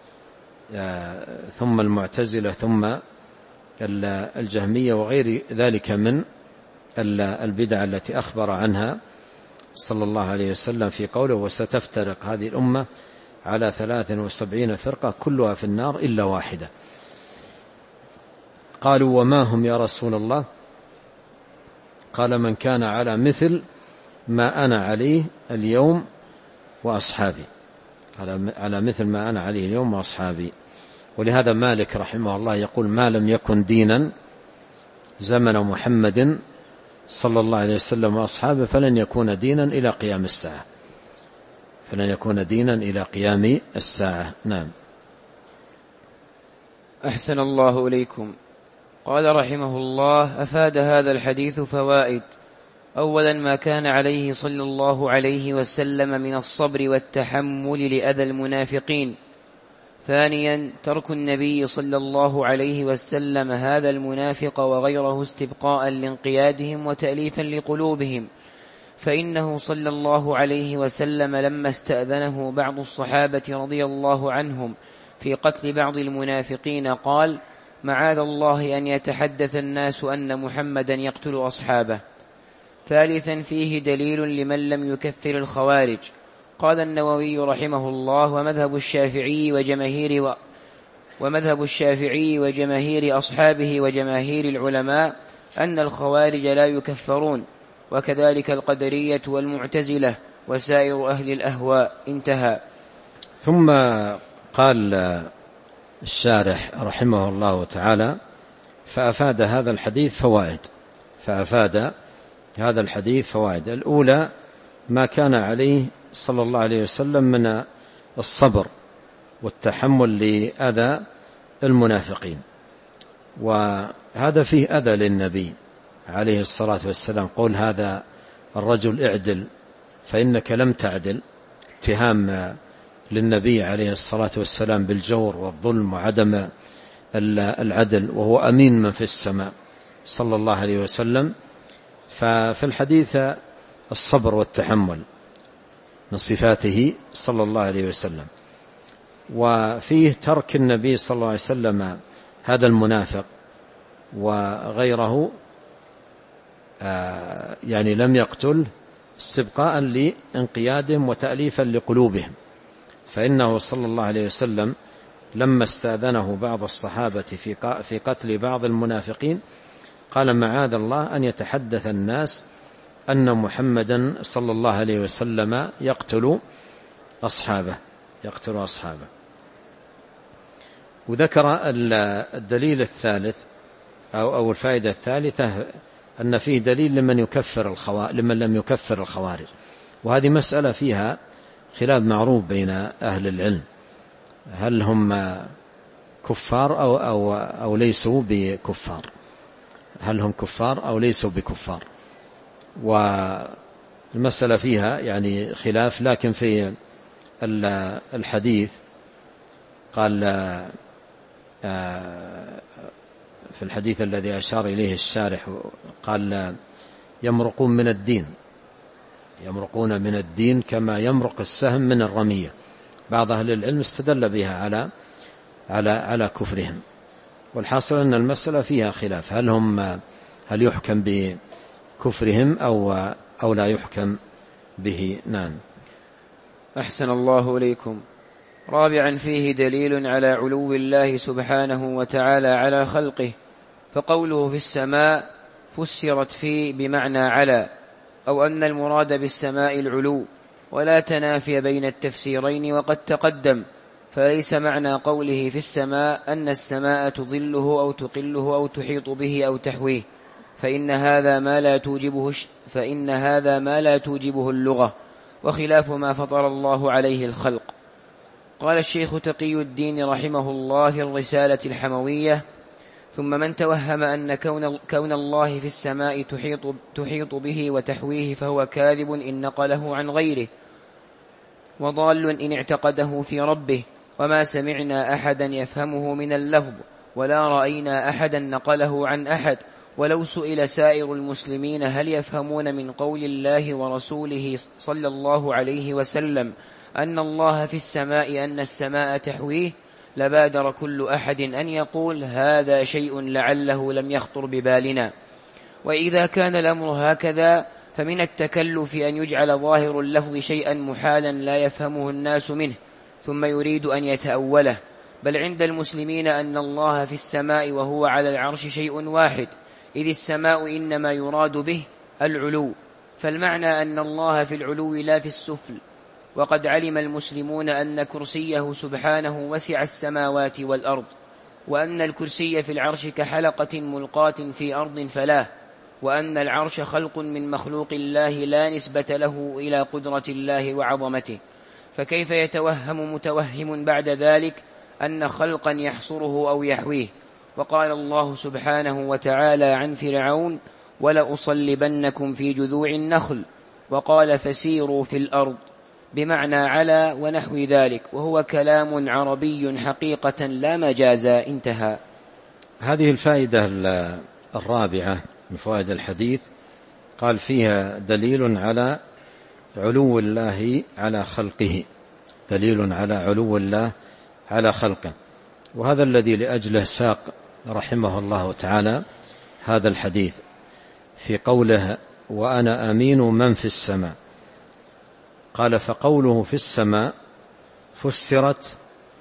ثم المعتزلة ثم الجهمية وغير ذلك من البدع التي أخبر عنها صلى الله عليه وسلم في قوله وستفترق هذه الأمة على ثلاث وسبعين فرقة كلها في النار إلا واحدة. قالوا وما هم يا رسول الله؟ قال من كان على مثل ما أنا عليه اليوم وأصحابي، على مثل ما أنا عليه اليوم وأصحابي. ولهذا مالك رحمه الله يقول ما لم يكن دينا زمن محمد صلى الله عليه وسلم وأصحابه فلن يكون دينا إلى قيام الساعة، فلن يكون دينا إلى قيام الساعة. نعم. أحسن الله إليكم. قال رحمه الله أفاد هذا الحديث فوائد: أولا ما كان عليه صلى الله عليه وسلم من الصبر والتحمل لأذى المنافقين. ثانيا ترك النبي صلى الله عليه وسلم هذا المنافق وغيره استبقاء لانقيادهم وتأليفا لقلوبهم، فإنه صلى الله عليه وسلم لما استأذنه بعض الصحابة رضي الله عنهم في قتل بعض المنافقين قال معاذ الله أن يتحدث الناس أن محمدا يقتل أصحابه. ثالثا فيه دليل لمن لم يكفر الخوارج. قال النووي رحمه الله ومذهب الشافعي وجماهير و ومذهب الشافعي وجماهير أصحابه وجماهير العلماء أن الخوارج لا يكفرون، وكذلك القدرية والمعتزلة وسائر أهل الأهواء. انتهى. ثم قال الشارح رحمه الله تعالى فأفاد هذا الحديث فوائد، فأفاد هذا الحديث فوائد. الأولى ما كان عليه صلى الله عليه وسلم من الصبر والتحمل لأذى المنافقين، وهذا فيه أذى للنبي عليه الصلاة والسلام، قول هذا الرجل اعدل فإنك لم تعدل، اتهام للنبي عليه الصلاة والسلام بالجور والظلم وعدم العدل، وهو أمين من في السماء صلى الله عليه وسلم. ففي الحديث الصبر والتحمل من صفاته صلى الله عليه وسلم، وفيه ترك النبي صلى الله عليه وسلم هذا المنافق وغيره يعني لم يقتل استبقاء لانقيادهم وتأليفا لقلوبهم، فإنه صلى الله عليه وسلم لما استأذنه بعض الصحابة في قتل بعض المنافقين قال معاذ الله أن يتحدث الناس أن محمدا صلى الله عليه وسلم يقتل أصحابه يقتل أصحابه. وذكر الدليل الثالث أو أو الفائدة الثالثة أن فيه دليل لمن يكفر الخوارج لمن لم يكفر الخوارج، وهذه مسألة فيها خلاف معروف بين أهل العلم، هل هم كفار أو أو أو ليسوا بكفار، هل هم كفار أو ليسوا بكفار، والمسألة فيها يعني خلاف. لكن في الحديث قال في الحديث الذي أشار إليه الشارح قال يمرقون من الدين يمرقون من الدين كما يمرق السهم من الرمية. بعض أهل العلم استدل بها على على على كفرهم، والحاصل أن المسألة فيها خلاف، هل هم هل يحكم بكفرهم أو أو لا يحكم به. نعم. أحسن الله إليكم. رابعا فيه دليل على علو الله سبحانه وتعالى على خلقه، فقوله في السماء فسرت في بمعنى على، أو أن المراد بالسماء العلو، ولا تنافي بين التفسيرين وقد تقدم، فليس معنى قوله في السماء أن السماء تظله أو تقله أو تحيط به أو تحويه، فإن هذا ما لا توجبه فإن هذا ما لا توجبه اللغة، وخلاف ما فطر الله عليه الخلق. قال الشيخ تقي الدين رحمه الله في الرسالة الحموية: ثم من توهم أن كون, كون الله في السماء تحيط, تحيط به وتحويه فهو كاذب إن نقله عن غيره، وضال إن اعتقده في ربه، وما سمعنا أحدا يفهمه من اللفظ، ولا رأينا أحدا نقله عن أحد. ولو سئل سائر المسلمين هل يفهمون من قول الله ورسوله صلى الله عليه وسلم أن الله في السماء أن السماء تحويه، لبادر كل أحد أن يقول هذا شيء لعله لم يخطر ببالنا. وإذا كان الأمر هكذا فمن التكلف أن يجعل ظاهر اللفظ شيئا محالا لا يفهمه الناس منه ثم يريد أن يتأوله، بل عند المسلمين أن الله في السماء وهو على العرش شيء واحد، إذ السماء إنما يراد به العلو، فالمعنى أن الله في العلو لا في السفل. وقد علم المسلمون أن كرسيه سبحانه وسع السماوات والأرض، وأن الكرسي في العرش كحلقة ملقاة في أرض فلاه، وأن العرش خلق من مخلوق الله لا نسبة له إلى قدرة الله وعظمته، فكيف يتوهم متوهم بعد ذلك أن خلقا يحصره أو يحويه؟ وقال الله سبحانه وتعالى عن فرعون: ولأصلبنكم في جذوع النخل، وقال فسيروا في الأرض، بمعنى على ونحو ذلك، وهو كلام عربي حقيقة لا مجازا. انتهى. هذه الفائدة الرابعة من فوائد الحديث قال فيها دليل على علو الله على خلقه، دليل على علو الله على خلقه، وهذا الذي لأجله ساق رحمه الله تعالى هذا الحديث في قوله وأنا أمين من في السماء. قال فقوله في السماء فسرت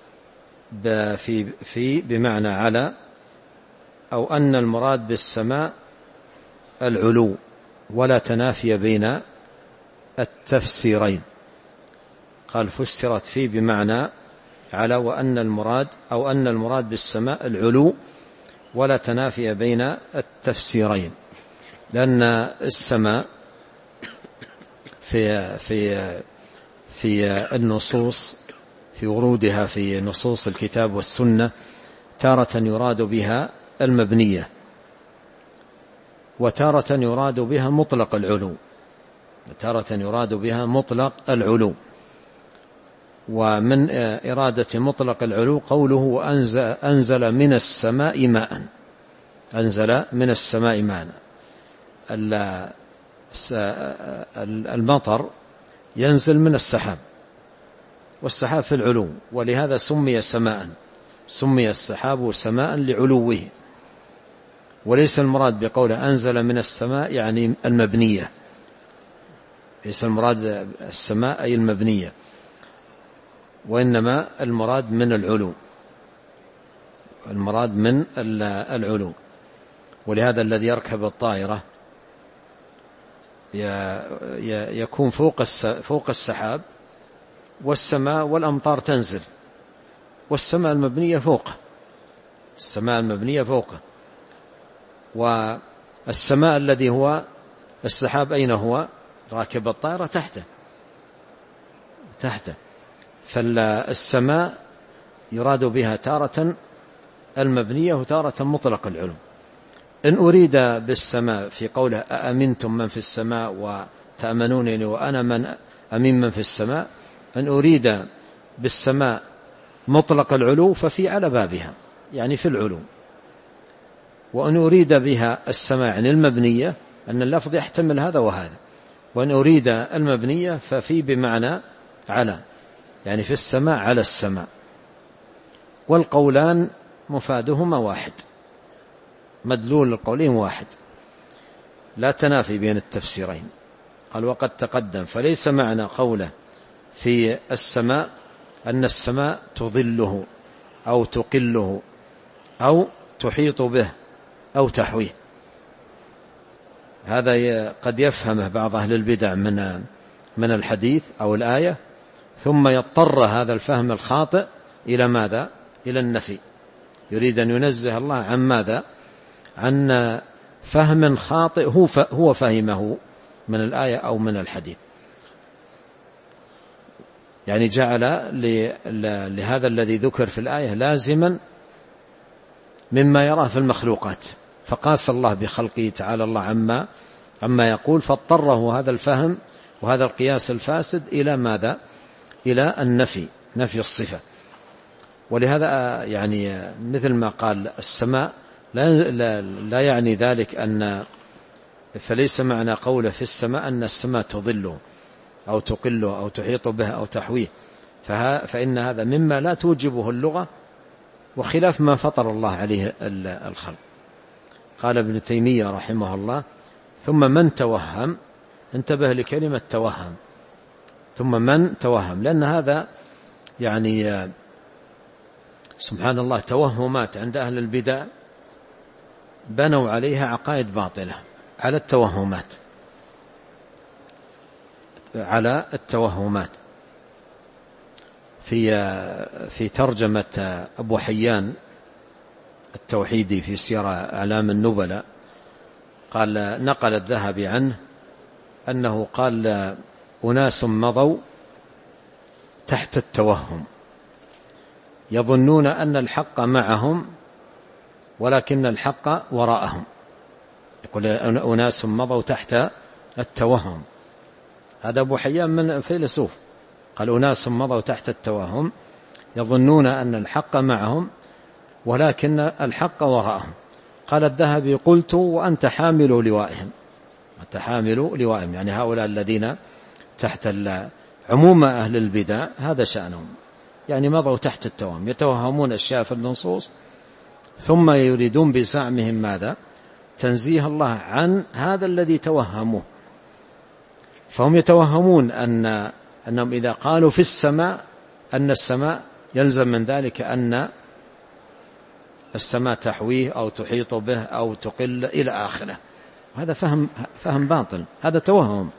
في, في بمعنى على، أو أن المراد بالسماء العلو، ولا تنافي بين التفسيرين. قال فسرت في بمعنى على، وأن المراد أو أن المراد بالسماء العلو، ولا تنافي بين التفسيرين، لأن السماء في في في النصوص في ورودها في نصوص الكتاب والسنة تارة يراد بها المبنية، وتارة يراد بها مطلق العلو، تارة يراد بها مطلق العلو. ومن إرادة مطلق العلو قوله أنزل من السماء ماء، أنزل من السماء ماء. المطر ينزل من السحاب، والسحاب في العلو، ولهذا سمي سماء، سمي السحاب سماء لعلوه. وليس المراد بقوله أنزل من السماء يعني المبنية، ليس المراد السماء أي المبنية، وإنما المراد من العلو، المراد من العلو. ولهذا الذي يركب الطائرة يكون فوق فوق السحاب، والسماء والأمطار تنزل، والسماء المبنية فوقه، السماء المبنية فوقه، والسماء الذي هو السحاب أين هو؟ راكب الطائرة تحته تحته. فالسماء يراد بها تارة المبنية وتارة مطلق العلو. إن أريد بالسماء في قوله أأمنتم من في السماء وتأمنونني وأنا من أمين من في السماء، إن أريد بالسماء مطلق العلو ففي على بابها يعني في العلو. وأن أريد بها السماء يعني المبنية، أن اللفظ يحتمل هذا وهذا. وأن أريد المبنية ففي بمعنى على، يعني في السماء على السماء. والقولان مفادهما واحد، مدلول القولين واحد، لا تنافي بين التفسيرين. قال وقد تقدم، فليس معنى قوله في السماء أن السماء تظله أو تقله أو تحيط به أو تحويه. هذا قد يفهمه بعض أهل البدع من من الحديث أو الآية، ثم يضطر هذا الفهم الخاطئ إلى ماذا؟ إلى النفي. يريد أن ينزه الله عن ماذا؟ عن فهم خاطئ هو فهمه من الآية أو من الحديث. يعني جعل لهذا الذي ذكر في الآية لازما مما يراه في المخلوقات، فقاس الله بخلقه تعالى الله عما عما يقول، فاضطره هذا الفهم وهذا القياس الفاسد إلى ماذا؟ إلى النفي، نفي الصفة. ولهذا يعني مثل ما قال السماء لا, لا, لا يعني ذلك أن، فليس معنى قوله في السماء أن السماء تظله أو تقله أو تحيط به أو تحويه، فإن هذا مما لا توجبه اللغة وخلاف ما فطر الله عليه الخلق. قال ابن تيمية رحمه الله ثم من توهم، انتبه لكلمة توهم، ثم من توهم، لأن هذا يعني سبحان الله توهمات عند أهل البدع بنوا عليها عقائد باطلة، على التوهمات، على التوهمات. في في ترجمة أبو حيان التوحيدي في سير أعلام النبلاء قال، نقل الذهبي عنه أنه قال أناس مضوا تحت التوهم يظنون أن الحق معهم ولكن الحق وراءهم. يقول أناس مضوا تحت التوهم، هذا أبو حيان من فيلسوف، قال أناس مضوا تحت التوهم يظنون أن الحق معهم ولكن الحق وراءهم. قال الذهبي قلت وأنت حامل لوائهم، أنت حامل لوائهم، يعني هؤلاء الذين تحت عموم أهل البدع هذا شأنهم، يعني مضوا تحت التوهم، يتوهمون أشياء في النصوص ثم يريدون بزعمهم ماذا؟ تنزيه الله عن هذا الذي توهموه. فهم يتوهمون أن أنهم إذا قالوا في السماء أن السماء يلزم من ذلك أن السماء تحويه أو تحيط به أو تقل إلى آخره. هذا فهم فهم باطل، هذا توهم.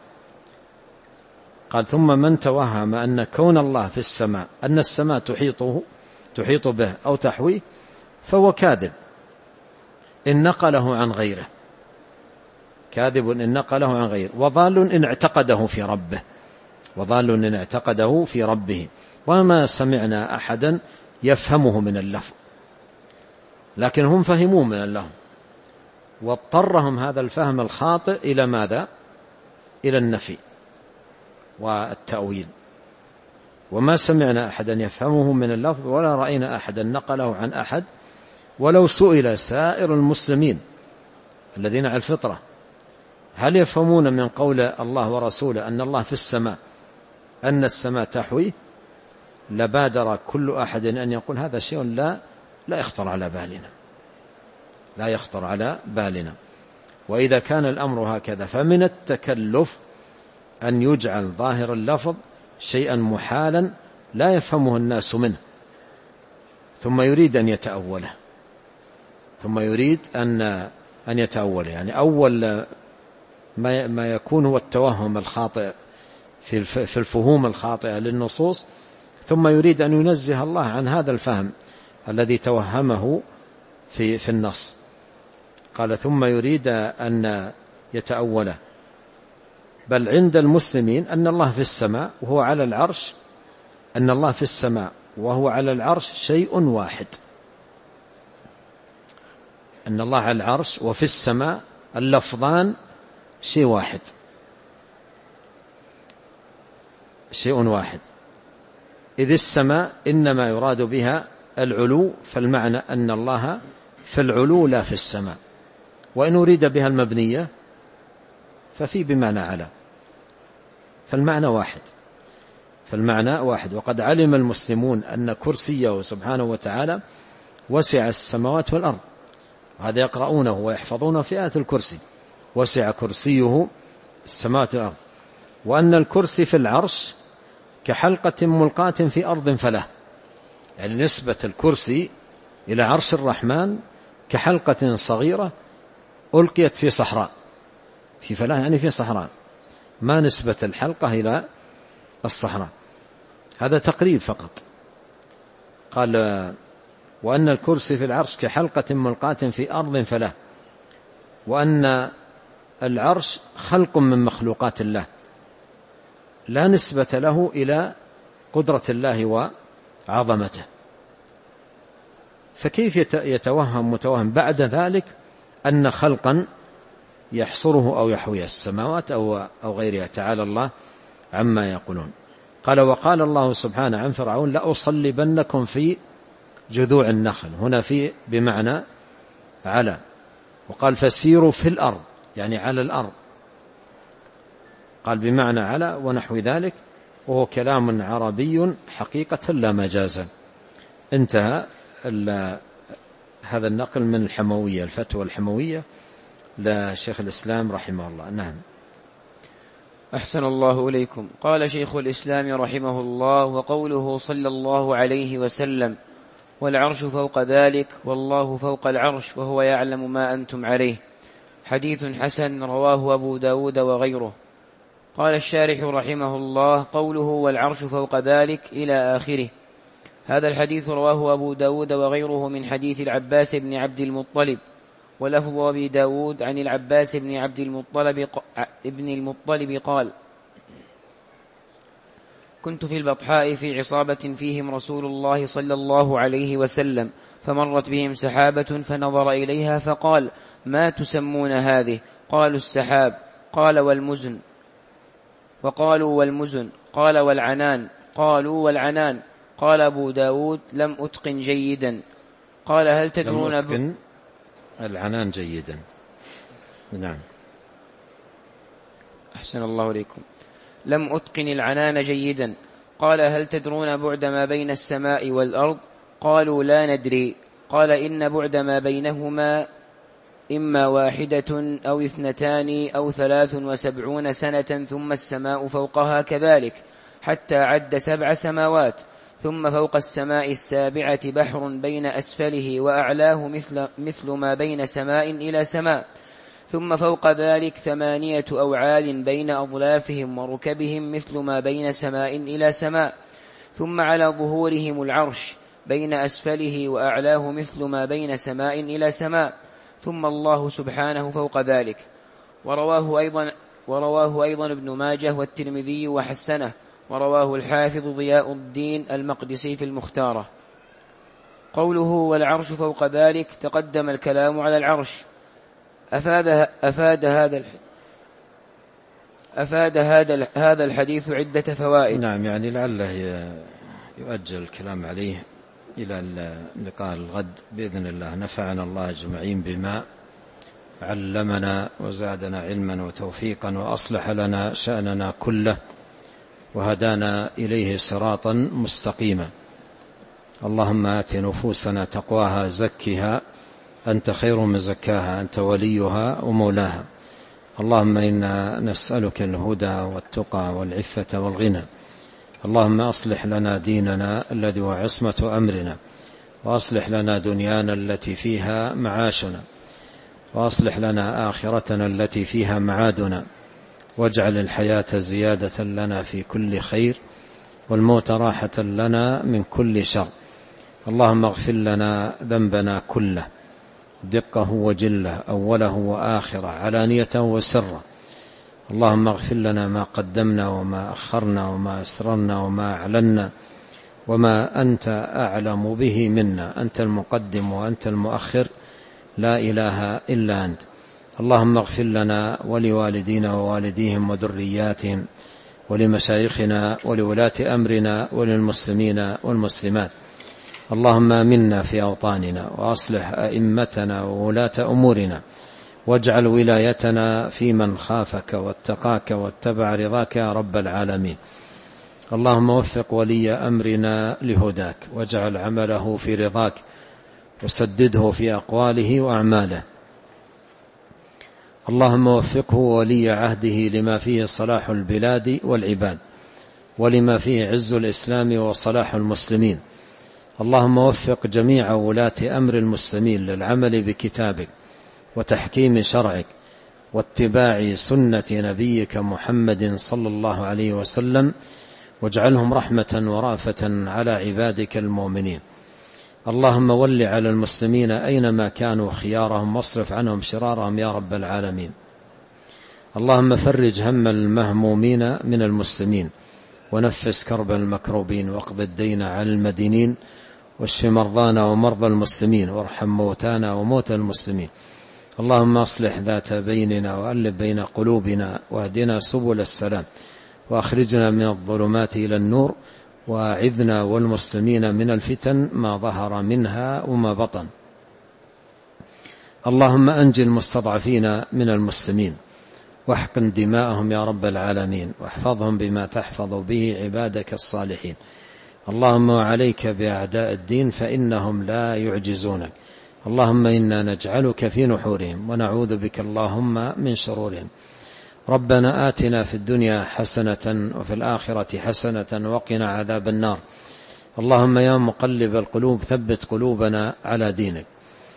قال ثم من توهم أن كون الله في السماء أن السماء تحيطه تحيط به أو تحويه فهو كاذب إن نقله عن غيره، كاذب إن نقله عن غيره، وضال إن اعتقده في ربه، وضال إن اعتقده في ربه. وما سمعنا أحدا يفهمه من اللفظ، لكن هم فهموا من اللفظ، واضطرهم هذا الفهم الخاطئ إلى ماذا؟ إلى النفي والتأويل. وما سمعنا أحدا يفهمه من اللفظ ولا رأينا أحدا نقله عن أحد، ولو سئل سائر المسلمين الذين على الفطرة هل يفهمون من قول الله ورسوله أن الله في السماء أن السماء تحويه، لبادر كل أحد أن يقول هذا شيء لا لا يخطر على بالنا، لا يخطر على بالنا. وإذا كان الأمر هكذا فمن التكلف أن يجعل ظاهر اللفظ شيئا محالا لا يفهمه الناس منه، ثم يريد أن يتأوله ثم يريد أن أن يتأوله يعني أول ما ما يكون هو التوهم الخاطئ في في الفهوم الخاطئة للنصوص، ثم يريد أن ينزه الله عن هذا الفهم الذي توهمه في في النص. قال ثم يريد أن يتأوله، بل عند المسلمين أن الله في السماء وهو على العرش، أن الله في السماء وهو على العرش شيء واحد، أن الله على العرش وفي السماء اللفظان شيء واحد شيء واحد إذ السماء إنما يراد بها العلو، فالمعنى أن الله في العلو لا في السماء، وإن أريد بها المبنية ففي بمعنى على، فالمعنى واحد فالمعنى واحد وقد علم المسلمون أن كرسيه سبحانه وتعالى وسع السماوات والأرض، وهذا يقرؤونه ويحفظونه في آية الكرسي، وسع كرسيه السماوات والأرض، وأن الكرسي في العرش كحلقة ملقاة في أرض فله، يعني نسبة الكرسي إلى عرش الرحمن كحلقة صغيرة ألقيت في صحراء، في فلاة يعني في صحراء، ما نسبة الحلقة إلى الصحراء، هذا تقريب فقط. قال وأن الكرسي في العرش كحلقة ملقاة في أرض فله، وأن العرش خلق من مخلوقات الله لا نسبة له إلى قدرة الله وعظمته، فكيف يتوهم متوهم بعد ذلك أن خلقا يحصره أو يحوي السماوات أو أو غيرها، تعالى الله عما يقولون. قال وقال الله سبحانه عن فرعون لأصلبنكم في جذوع النخل، هنا في بمعنى على، وقال فسيروا في الأرض يعني على الأرض، قال بمعنى على ونحو ذلك، وهو كلام عربي حقيقة لا مجازا. انتهى هذا النقل من الحموية، الفتوى الحموية لشيخ الإسلام رحمه الله. نعم. أحسن الله إليكم. قال شيخ الإسلام رحمه الله: وقوله صلى الله عليه وسلم: والعرش فوق ذلك والله فوق العرش وهو يعلم ما أنتم عليه، حديث حسن رواه أبو داود وغيره. قال الشارح رحمه الله: قوله والعرش فوق ذلك إلى آخره، هذا الحديث رواه أبو داود وغيره من حديث العباس بن عبد المطلب، ولفظ أبي داود عن العباس بن عبد المطلب ابن المطلب قال: كنت في البطحاء في عصابة فيهم رسول الله صلى الله عليه وسلم، فمرت بهم سحابة فنظر إليها فقال: ما تسمون هذه؟ قالوا السحاب. قال: والمزن؟ وقالوا والمزن. قال: والعنان؟ قالوا والعنان. قال أبو داود: لم أتقن جيدا. قال: هل تدرون؟ لم أتقن العنان جيدا. نعم. أحسن الله إليكم. لم أتقن العنان جيدا. قال: هل تدرون بعد ما بين السماء والأرض؟ قالوا: لا ندري. قال: إن بعد ما بينهما إما واحدة أو اثنتان أو ثلاث وسبعون سنة، ثم السماء فوقها كذلك، حتى عد سبع سماوات، ثم فوق السماء السابعة بحر بين أسفله وأعلاه مثل, مثل ما بين سماء إلى سماء، ثم فوق ذلك ثمانية أوعال بين أظلافهم وركبهم مثل ما بين سماء إلى سماء، ثم على ظهورهم العرش بين أسفله وأعلاه مثل ما بين سماء إلى سماء، ثم الله سبحانه فوق ذلك. ورواه أيضا, ورواه أيضا ابن ماجه والترمذي وحسنه، ورواه الحافظ ضياء الدين المقدسي في المختارة. قوله والعرش فوق ذلك، تقدم الكلام على العرش. أفاد, أفاد هذا الحديث أفاد هذا هذا الحديث عدة فوائد. نعم، يعني لعله يؤجل الكلام عليه إلى اللقاء الغد بإذن الله. نفعنا الله أجمعين بما علمنا وزادنا علما وتوفيقا وأصلح لنا شأننا كله وهدانا إليه صراطا مستقيما. اللهم آت نفوسنا تقواها زكها أنت خير من زكاها أنت وليها ومولاها. اللهم إنا نسألك الهدى والتقى والعفة والغنى. اللهم أصلح لنا ديننا الذي هو عصمة أمرنا، وأصلح لنا دنيانا التي فيها معاشنا، وأصلح لنا آخرتنا التي فيها معادنا، واجعل الحياة زيادة لنا في كل خير والموت راحة لنا من كل شر. اللهم اغفر لنا ذنبنا كله دقه وجله أوله وآخره علانيته وسره. اللهم اغفر لنا ما قدمنا وما أخرنا وما أسررنا وما أعلنا وما أنت أعلم به منا. أنت المقدم وأنت المؤخر، لا إله إلا أنت. اللهم اغفر لنا ولوالدينا ووالديهم وذرياتهم ولمشايخنا ولولاة أمرنا وللمسلمين والمسلمات. اللهم آمنا في أوطاننا وأصلح أئمتنا وولاة أمورنا، واجعل ولايتنا في من خافك واتقاك واتبع رضاك يا رب العالمين. اللهم وفق ولي أمرنا لهداك، واجعل عمله في رضاك، وسدده في أقواله وأعماله. اللهم وفقه ولي عهده لما فيه صلاح البلاد والعباد، ولما فيه عز الإسلام وصلاح المسلمين. اللهم وفق جميع ولاة أمر المسلمين للعمل بكتابك وتحكيم شرعك واتباع سنة نبيك محمد صلى الله عليه وسلم، واجعلهم رحمة ورافة على عبادك المؤمنين. اللهم ول على المسلمين أينما كانوا خيارهم، واصرف عنهم شرارهم يا رب العالمين. اللهم فرج هم المهمومين من المسلمين، ونفس كرب المكروبين، واقض الدين على المدينين، واشف مرضانا ومرضى المسلمين، وارحم موتانا وموتى المسلمين. اللهم اصلح ذات بيننا وألف بين قلوبنا، واهدنا سبل السلام، وأخرجنا من الظلمات إلى النور، وأعذنا والمسلمين من الفتن ما ظهر منها وما بطن. اللهم أنجي المستضعفين من المسلمين، واحقن دماءهم يا رب العالمين، واحفظهم بما تحفظ به عبادك الصالحين. اللهم وعليك بأعداء الدين فإنهم لا يعجزونك. اللهم إنا نجعلك في نحورهم، ونعوذ بك اللهم من شرورهم. ربنا آتنا في الدنيا حسنة وفي الآخرة حسنة وقنا عذاب النار. اللهم يا مقلب القلوب ثبت قلوبنا على دينك.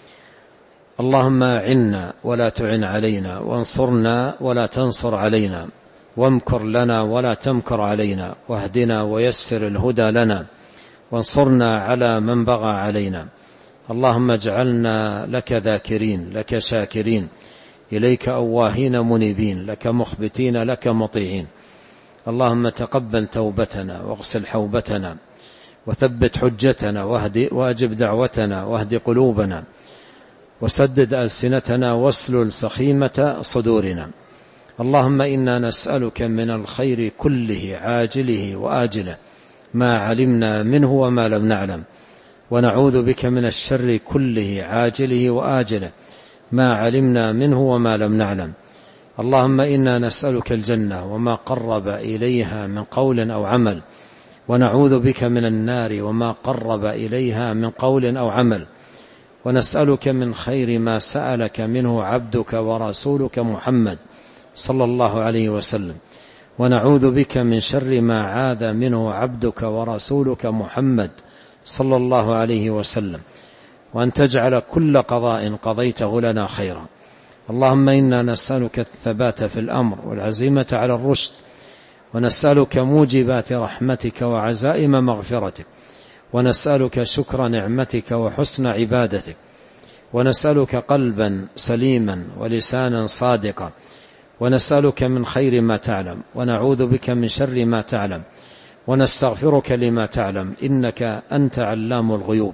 اللهم أعنا ولا تعن علينا، وانصرنا ولا تنصر علينا، وامكر لنا ولا تمكر علينا، واهدنا ويسر الهدى لنا، وانصرنا على من بغى علينا. اللهم اجعلنا لك ذاكرين، لك شاكرين، إليك أواهين منيبين، لك مخبتين، لك مطيعين. اللهم تقبل توبتنا، واغسل حوبتنا، وثبت حجتنا، واهد وأجب دعوتنا، واهد قلوبنا، وسدد ألسنتنا، واسلل سخيمة صدورنا. اللهم إنا نسألك من الخير كله عاجله وآجله ما علمنا منه وما لم نعلم، ونعوذ بك من الشر كله عاجله وآجله ما علمنا منه وما لم نعلم. اللهم إنا نسألك الجنة وما قرب إليها من قول أو عمل، ونعوذ بك من النار وما قرب إليها من قول أو عمل، ونسألك من خير ما سألك منه عبدك ورسولك محمد صلى الله عليه وسلم، ونعوذ بك من شر ما عاذ منه عبدك ورسولك محمد صلى الله عليه وسلم، وأن تجعل كل قضاء قضيته لنا خيرا. اللهم إنا نسألك الثبات في الأمر والعزيمة على الرشد، ونسألك موجبات رحمتك وعزائم مغفرتك، ونسألك شكر نعمتك وحسن عبادتك، ونسألك قلبا سليما ولسانا صادقا، ونسألك من خير ما تعلم، ونعوذ بك من شر ما تعلم، ونستغفرك لما تعلم، إنك أنت علام الغيوب.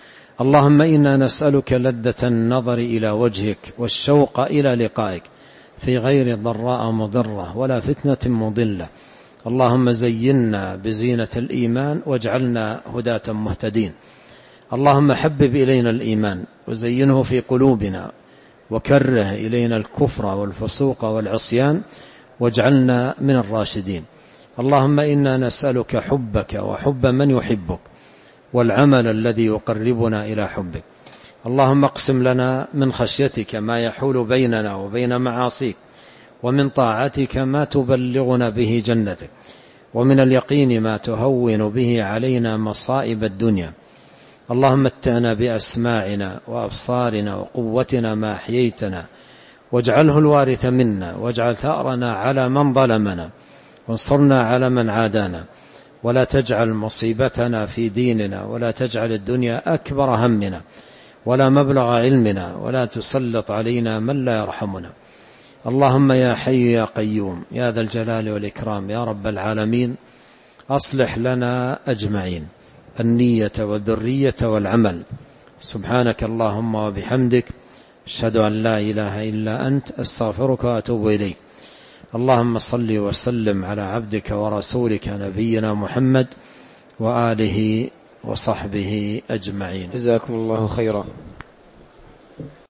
اللهم إنا نسألك لذة النظر إلى وجهك والشوق إلى لقائك، في غير ضراء مضرة ولا فتنة مضلة. اللهم زينا بزينة الإيمان واجعلنا هداة مهتدين. اللهم حبب إلينا الإيمان وزينه في قلوبنا وكره إلينا الكفر والفسوق والعصيان واجعلنا من الراشدين. اللهم إنا نسألك حبك وحب من يحبك والعمل الذي يقربنا إلى حبك. اللهم اقسم لنا من خشيتك ما يحول بيننا وبين معاصيك، ومن طاعتك ما تبلغنا به جنتك، ومن اليقين ما تهون به علينا مصائب الدنيا. اللهم متعنا بأسماعنا وأبصارنا وقوتنا ما أحييتنا، واجعله الوارث منا، واجعل ثأرنا على من ظلمنا، وانصرنا على من عادانا، ولا تجعل مصيبتنا في ديننا، ولا تجعل الدنيا أكبر همنا ولا مبلغ علمنا، ولا تسلط علينا من لا يرحمنا. اللهم يا حي يا قيوم يا ذا الجلال والإكرام يا رب العالمين، أصلح لنا أجمعين النية والذرية والعمل. سبحانك اللهم وبحمدك، أشهد أن لا إله إلا أنت، أستغفرك وأتوب إليك. اللهم صل وسلم على عبدك ورسولك نبينا محمد وآله وصحبه أجمعين. جزاكم الله خيرا.